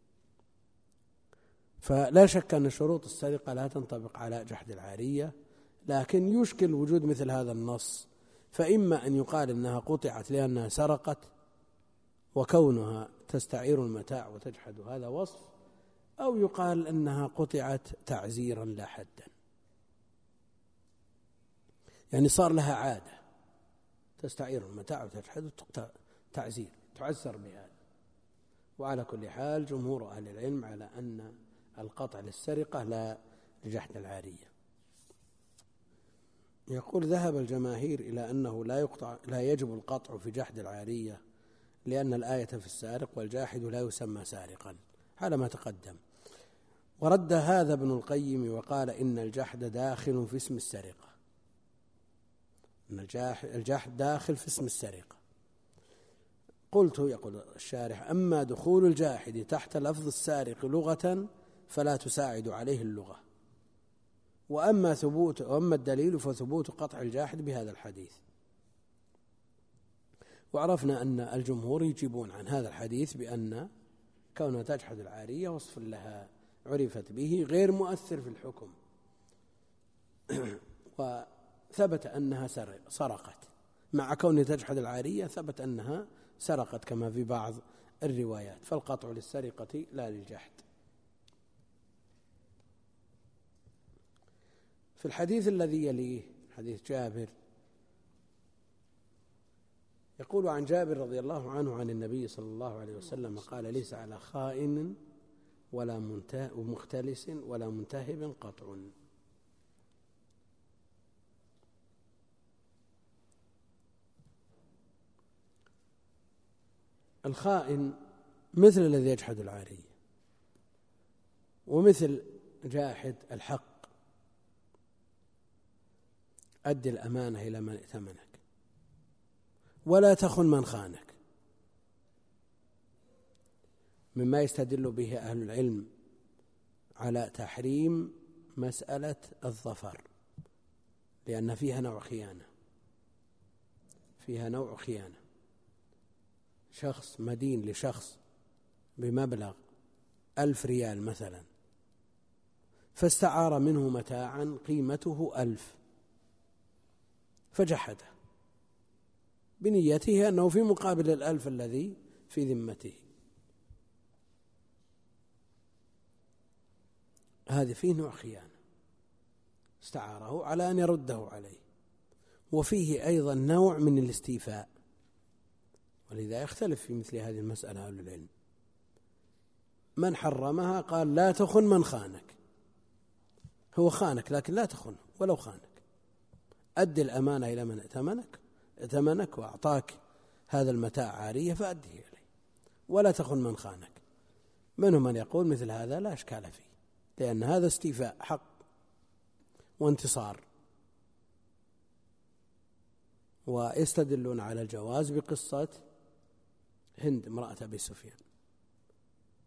فلا شك أن شروط السرقة لا تنطبق على جحد العارية، لكن يشكل وجود مثل هذا النص، فإما أن يقال إنها قطعت لأنها سرقت وكونها تستعير المتاع وتجحد هذا وصف، أو يقال أنها قطعت تعزيرا لا حدا، يعني صار لها عادة تستعير المتاع وتجحد تعزير، تعزر بهذا. وعلى كل حال جمهور أهل العلم على أن القطع للسرقة لا لجحد العارية. يقول ذهب الجماهير إلى أنه لا يقطع لا يجب القطع في جحد العارية، لأن الآية في السارق والجاحد لا يسمى سارقا على ما تقدم. ورد هذا ابن القيم وقال إن الجحد داخل في اسم السرقة، إن الجحد داخل في اسم السرقة. قلت، يقول الشارح: أما دخول الجاحد تحت لفظ السارق لغة فلا تساعد عليه اللغة، وأما ثبوت وأما الدليل فثبوت قطع الجاحد بهذا الحديث. وعرفنا أن الجمهور يجيبون عن هذا الحديث بأن كونها تجحد العارية وصف لها عرفت به غير مؤثر في الحكم، وثبت أنها سرقت، مع كونها تجحد العارية ثبت أنها سرقت كما في بعض الروايات، فالقطع للسرقة لا للجحد. في الحديث الذي يليه حديث جابر، يقول عن جابر رضي الله عنه عن النبي صلى الله عليه وسلم قال: ليس على خائن ولا مختلس ولا منتهب قطع. الخائن مثل الذي يجحد العارية، ومثل جاحد الحق، أدي الأمانة إلى من ائتمنك ولا تخن من خانك. مما يستدل به أهل العلم على تحريم مسألة الظفر، لأن فيها نوع خيانة، فيها نوع خيانة. شخص مدين لشخص بمبلغ ألف ريال مثلا، فاستعار منه متاعا قيمته ألف فجحده بنيته أنه في مقابل الألف الذي في ذمته، هذا فيه نوع خيانة، استعاره على أن يرده عليه. وفيه أيضا نوع من الاستيفاء، ولذا يختلف في مثل هذه المسألة أهل العلم. من حرمها قال: لا تخن من خانك، هو خانك لكن لا تخنه ولو خانك، أدي الأمانة إلى من ائتمنك ائتمنك وأعطاك هذا المتاع عارية فأديه إليه، ولا تخن من خانك. منهم من يقول مثل هذا لا إشكال فيه، لأن هذا استيفاء حق وانتصار. ويستدلون على الجواز بقصة هند امرأة أبي سفيان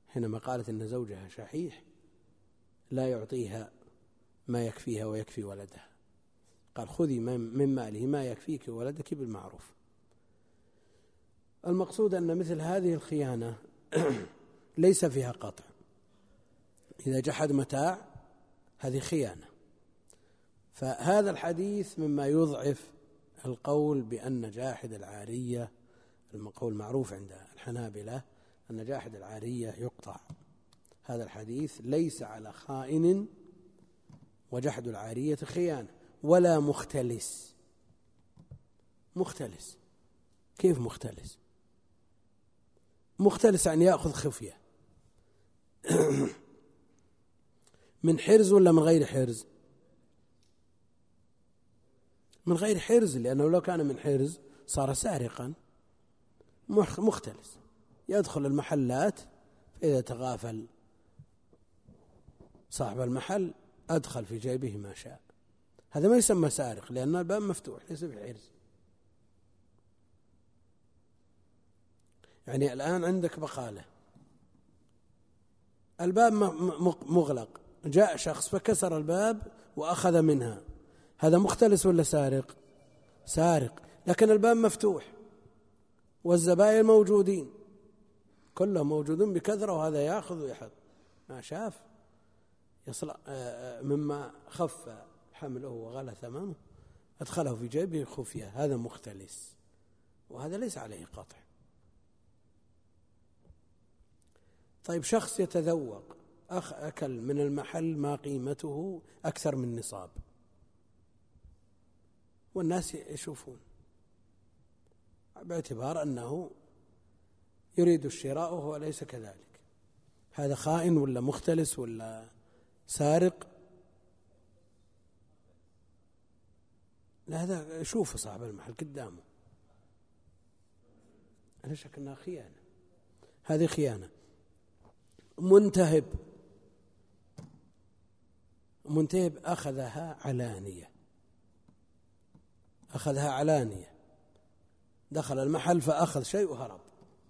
حينما قالت إن زوجها شحيح لا يعطيها ما يكفيها ويكفي ولدها، قال خذي من ماله ما يكفيك وولدك بالمعروف. المقصود أن مثل هذه الخيانة ليس فيها قطع. إذا جحد متاع هذه خيانة. فهذا الحديث مما يضعف القول بأن جاحد العارية، القول معروف عند الحنابلة أن جاحد العارية يقطع. هذا الحديث ليس على خائن، وجحد العارية خيانة، ولا مختلس. مختلس كيف مختلس؟ مختلس أن يأخذ خفية من حرز ولا من غير حرز؟ من غير حرز، لأنه لو كان من حرز صار سارقا. مختلس يدخل المحلات، فإذا تغافل صاحب المحل أدخل في جيبه ما شاء، هذا ما يسمى سارق، لأن الباب مفتوح ليس بحرز. يعني الآن عندك بقالة، الباب مغلق، جاء شخص فكسر الباب وأخذ منها، هذا مختلس ولا سارق؟ سارق. لكن الباب مفتوح والزبائن موجودين، كلهم موجودون بكثرة، وهذا يأخذ ويحط ما شاف، يصل مما خف حمله وغلى ثمنه أدخله في جيبه خفية، هذا مختلس، وهذا ليس عليه قطع. طيب شخص يتذوق، أخ أكل من المحل ما قيمته أكثر من نصاب، والناس يشوفون، باعتبار أنه يريد الشراء وهو ليس كذلك، هذا خائن ولا مختلس ولا سارق؟ لا، هذا شوف صاحب المحل قدامه، لا شك أنها خيانة، هذه خيانة. منتهب، منتهب أخذها علانية، أخذها علانية، دخل المحل فأخذ شيء وهرب،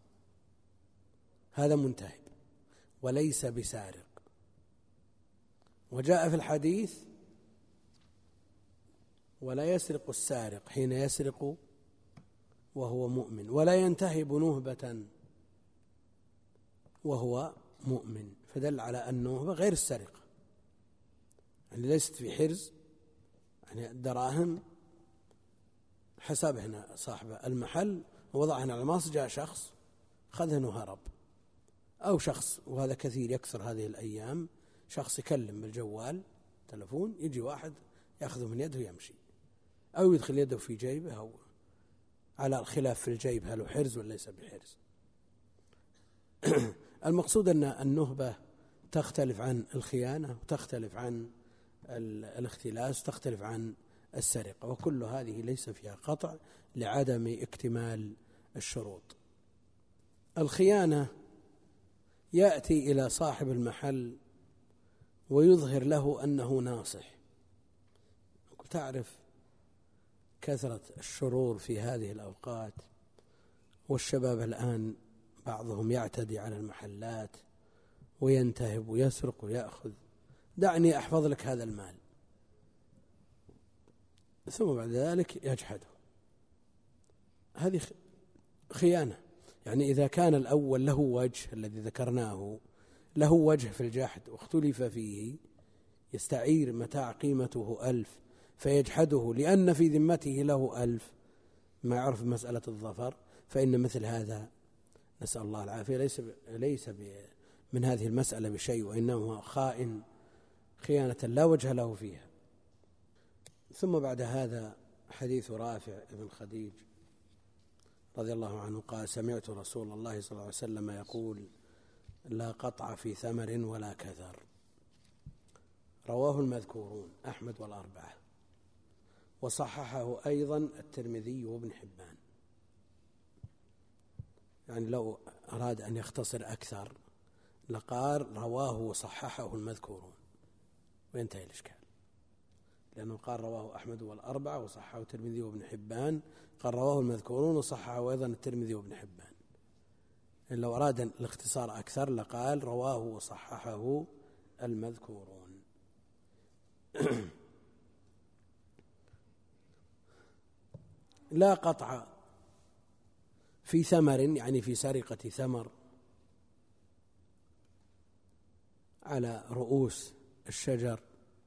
هذا منتهب وليس بسارق. وجاء في الحديث ولا يسرق السارق حين يسرق وهو مؤمن، ولا ينتهب نهبة وهو مؤمن، فدل على أنه غير السرقة، يعني ليست في حرز، يعني الدراهم حساب هنا صاحب المحل ووضعها على الماس، جاء شخص خذهن وهرب، أو شخص، وهذا كثير يكثر هذه الأيام، شخص يكلم بالجوال تلفون، يجي واحد يأخذه من يده ويمشي، أو يدخل يده في جيبه، أو على الخلاف في الجيب هل هو حرز ولا ليس بحرز. المقصود أن النهبة تختلف عن الخيانة، وتختلف عن الاختلاس، وتختلف عن السرقة، وكل هذه ليس فيها قطع لعدم اكتمال الشروط. الخيانة يأتي إلى صاحب المحل ويظهر له أنه ناصح. تعرف كثرة الشرور في هذه الأوقات، والشباب الآن بعضهم يعتدي على المحلات وينتهب ويسرق ويأخذ، دعني أحفظ لك هذا المال، ثم بعد ذلك يجحده. هذه خيانة. يعني إذا كان الأول له وجه الذي ذكرناه، له وجه في الجحد واختلف فيه، يستعير متاع قيمته ألف فيجحده لأن في ذمته له ألف، ما يعرف مسألة الظفر، فإن مثل هذا نسأل الله العافية ليس ليس من هذه المسألة بشيء، وإنما خائن خيانة لا وجه له فيها. ثم بعد هذا حديث رافع بن خديج رضي الله عنه قال: سمعت رسول الله صلى الله عليه وسلم يقول: لا قطع في ثمر ولا كثر. رواه المذكورون أحمد والأربعة، وصححه أيضا الترمذي وابن حبان. يعني لو أراد أن يختصر أكثر لقال رواه وصححه المذكورون وينتهي الإشكال، لأنه قال رواه أحمد والأربعة وصححه الترمذي وابن حبان، قال رواه المذكورون وصححه أيضا الترمذي وابن حبان. لو أراد الاختصار أكثر لقال رواه وصححه المذكورون. لا قطع في ثمر، يعني في سرقة ثمر على رؤوس الشجر،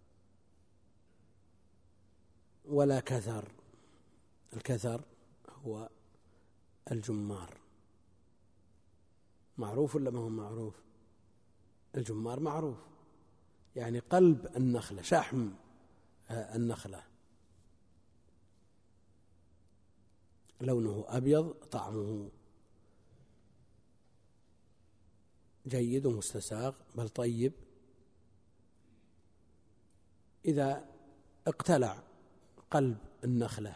ولا كثر. الكثر هو الجمار، معروف ولا ما هو معروف؟ الجمار معروف، يعني قلب النخلة، شحم النخلة، لونه أبيض، طعمه جيد ومستساغ بل طيب. إذا اقتلع قلب النخلة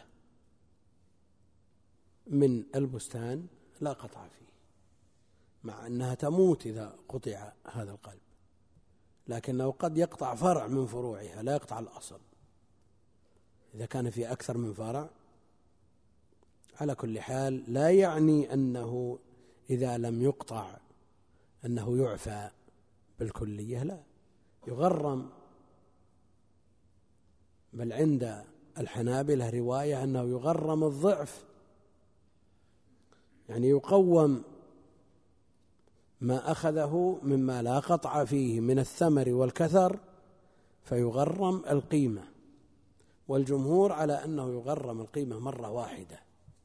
من البستان لا قطع فيه، مع أنها تموت إذا قطع هذا القلب، لكنه قد يقطع فرع من فروعها، لا يقطع الأصل إذا كان في أكثر من فرع. على كل حال لا يعني أنه إذا لم يقطع أنه يعفى بالكلية، لا، يغرم. بل عند الحنابلة رواية أنه يغرم الضعف، يعني يقوم ما أخذه مما لا قطع فيه من الثمر والكثر فيغرم القيمة، والجمهور على أنه يغرم القيمة مرة واحدة،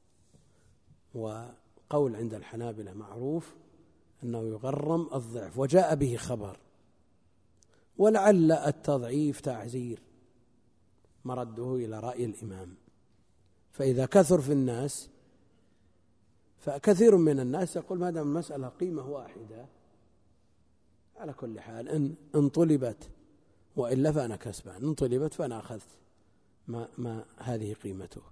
وقول عند الحنابلة معروف أنه يغرم الضعف، وجاء به خبر. ولعل التضعيف تعزير، مرده إلى رأي الإمام، فإذا كثر في الناس فكثير من الناس يقول ما دام المسألة قيمة واحدة على كل حال إن, إن طلبت وإلا فأنا كسبان، إن طلبت فأنا أخذت ما, ما هذه قيمته.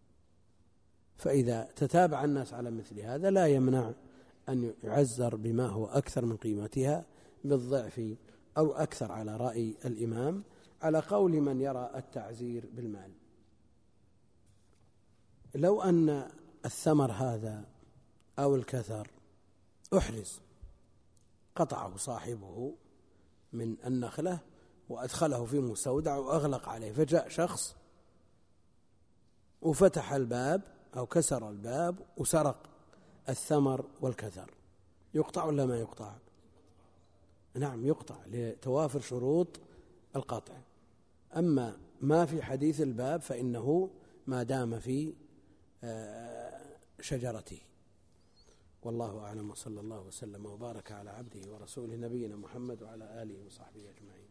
فإذا تتابع الناس على مثل هذا لا يمنع أن يعزر بما هو أكثر من قيمتها بالضعف أو أكثر، على رأي الإمام، على قول من يرى التعزير بالمال. لو أن الثمر هذا أو الكثر أحرز، قطعه صاحبه من النخلة وأدخله في مستودع وأغلق عليه، فجاء شخص وفتح الباب أو كسر الباب وسرق الثمر والكثر، يقطع ولا ما يقطع؟ نعم يقطع لتوافر شروط القطع. أما ما في حديث الباب فإنه ما دام في شجرته. والله أعلم، وصلى الله وسلم وبارك على عبده ورسوله نبينا محمد وعلى آله وصحبه أجمعين.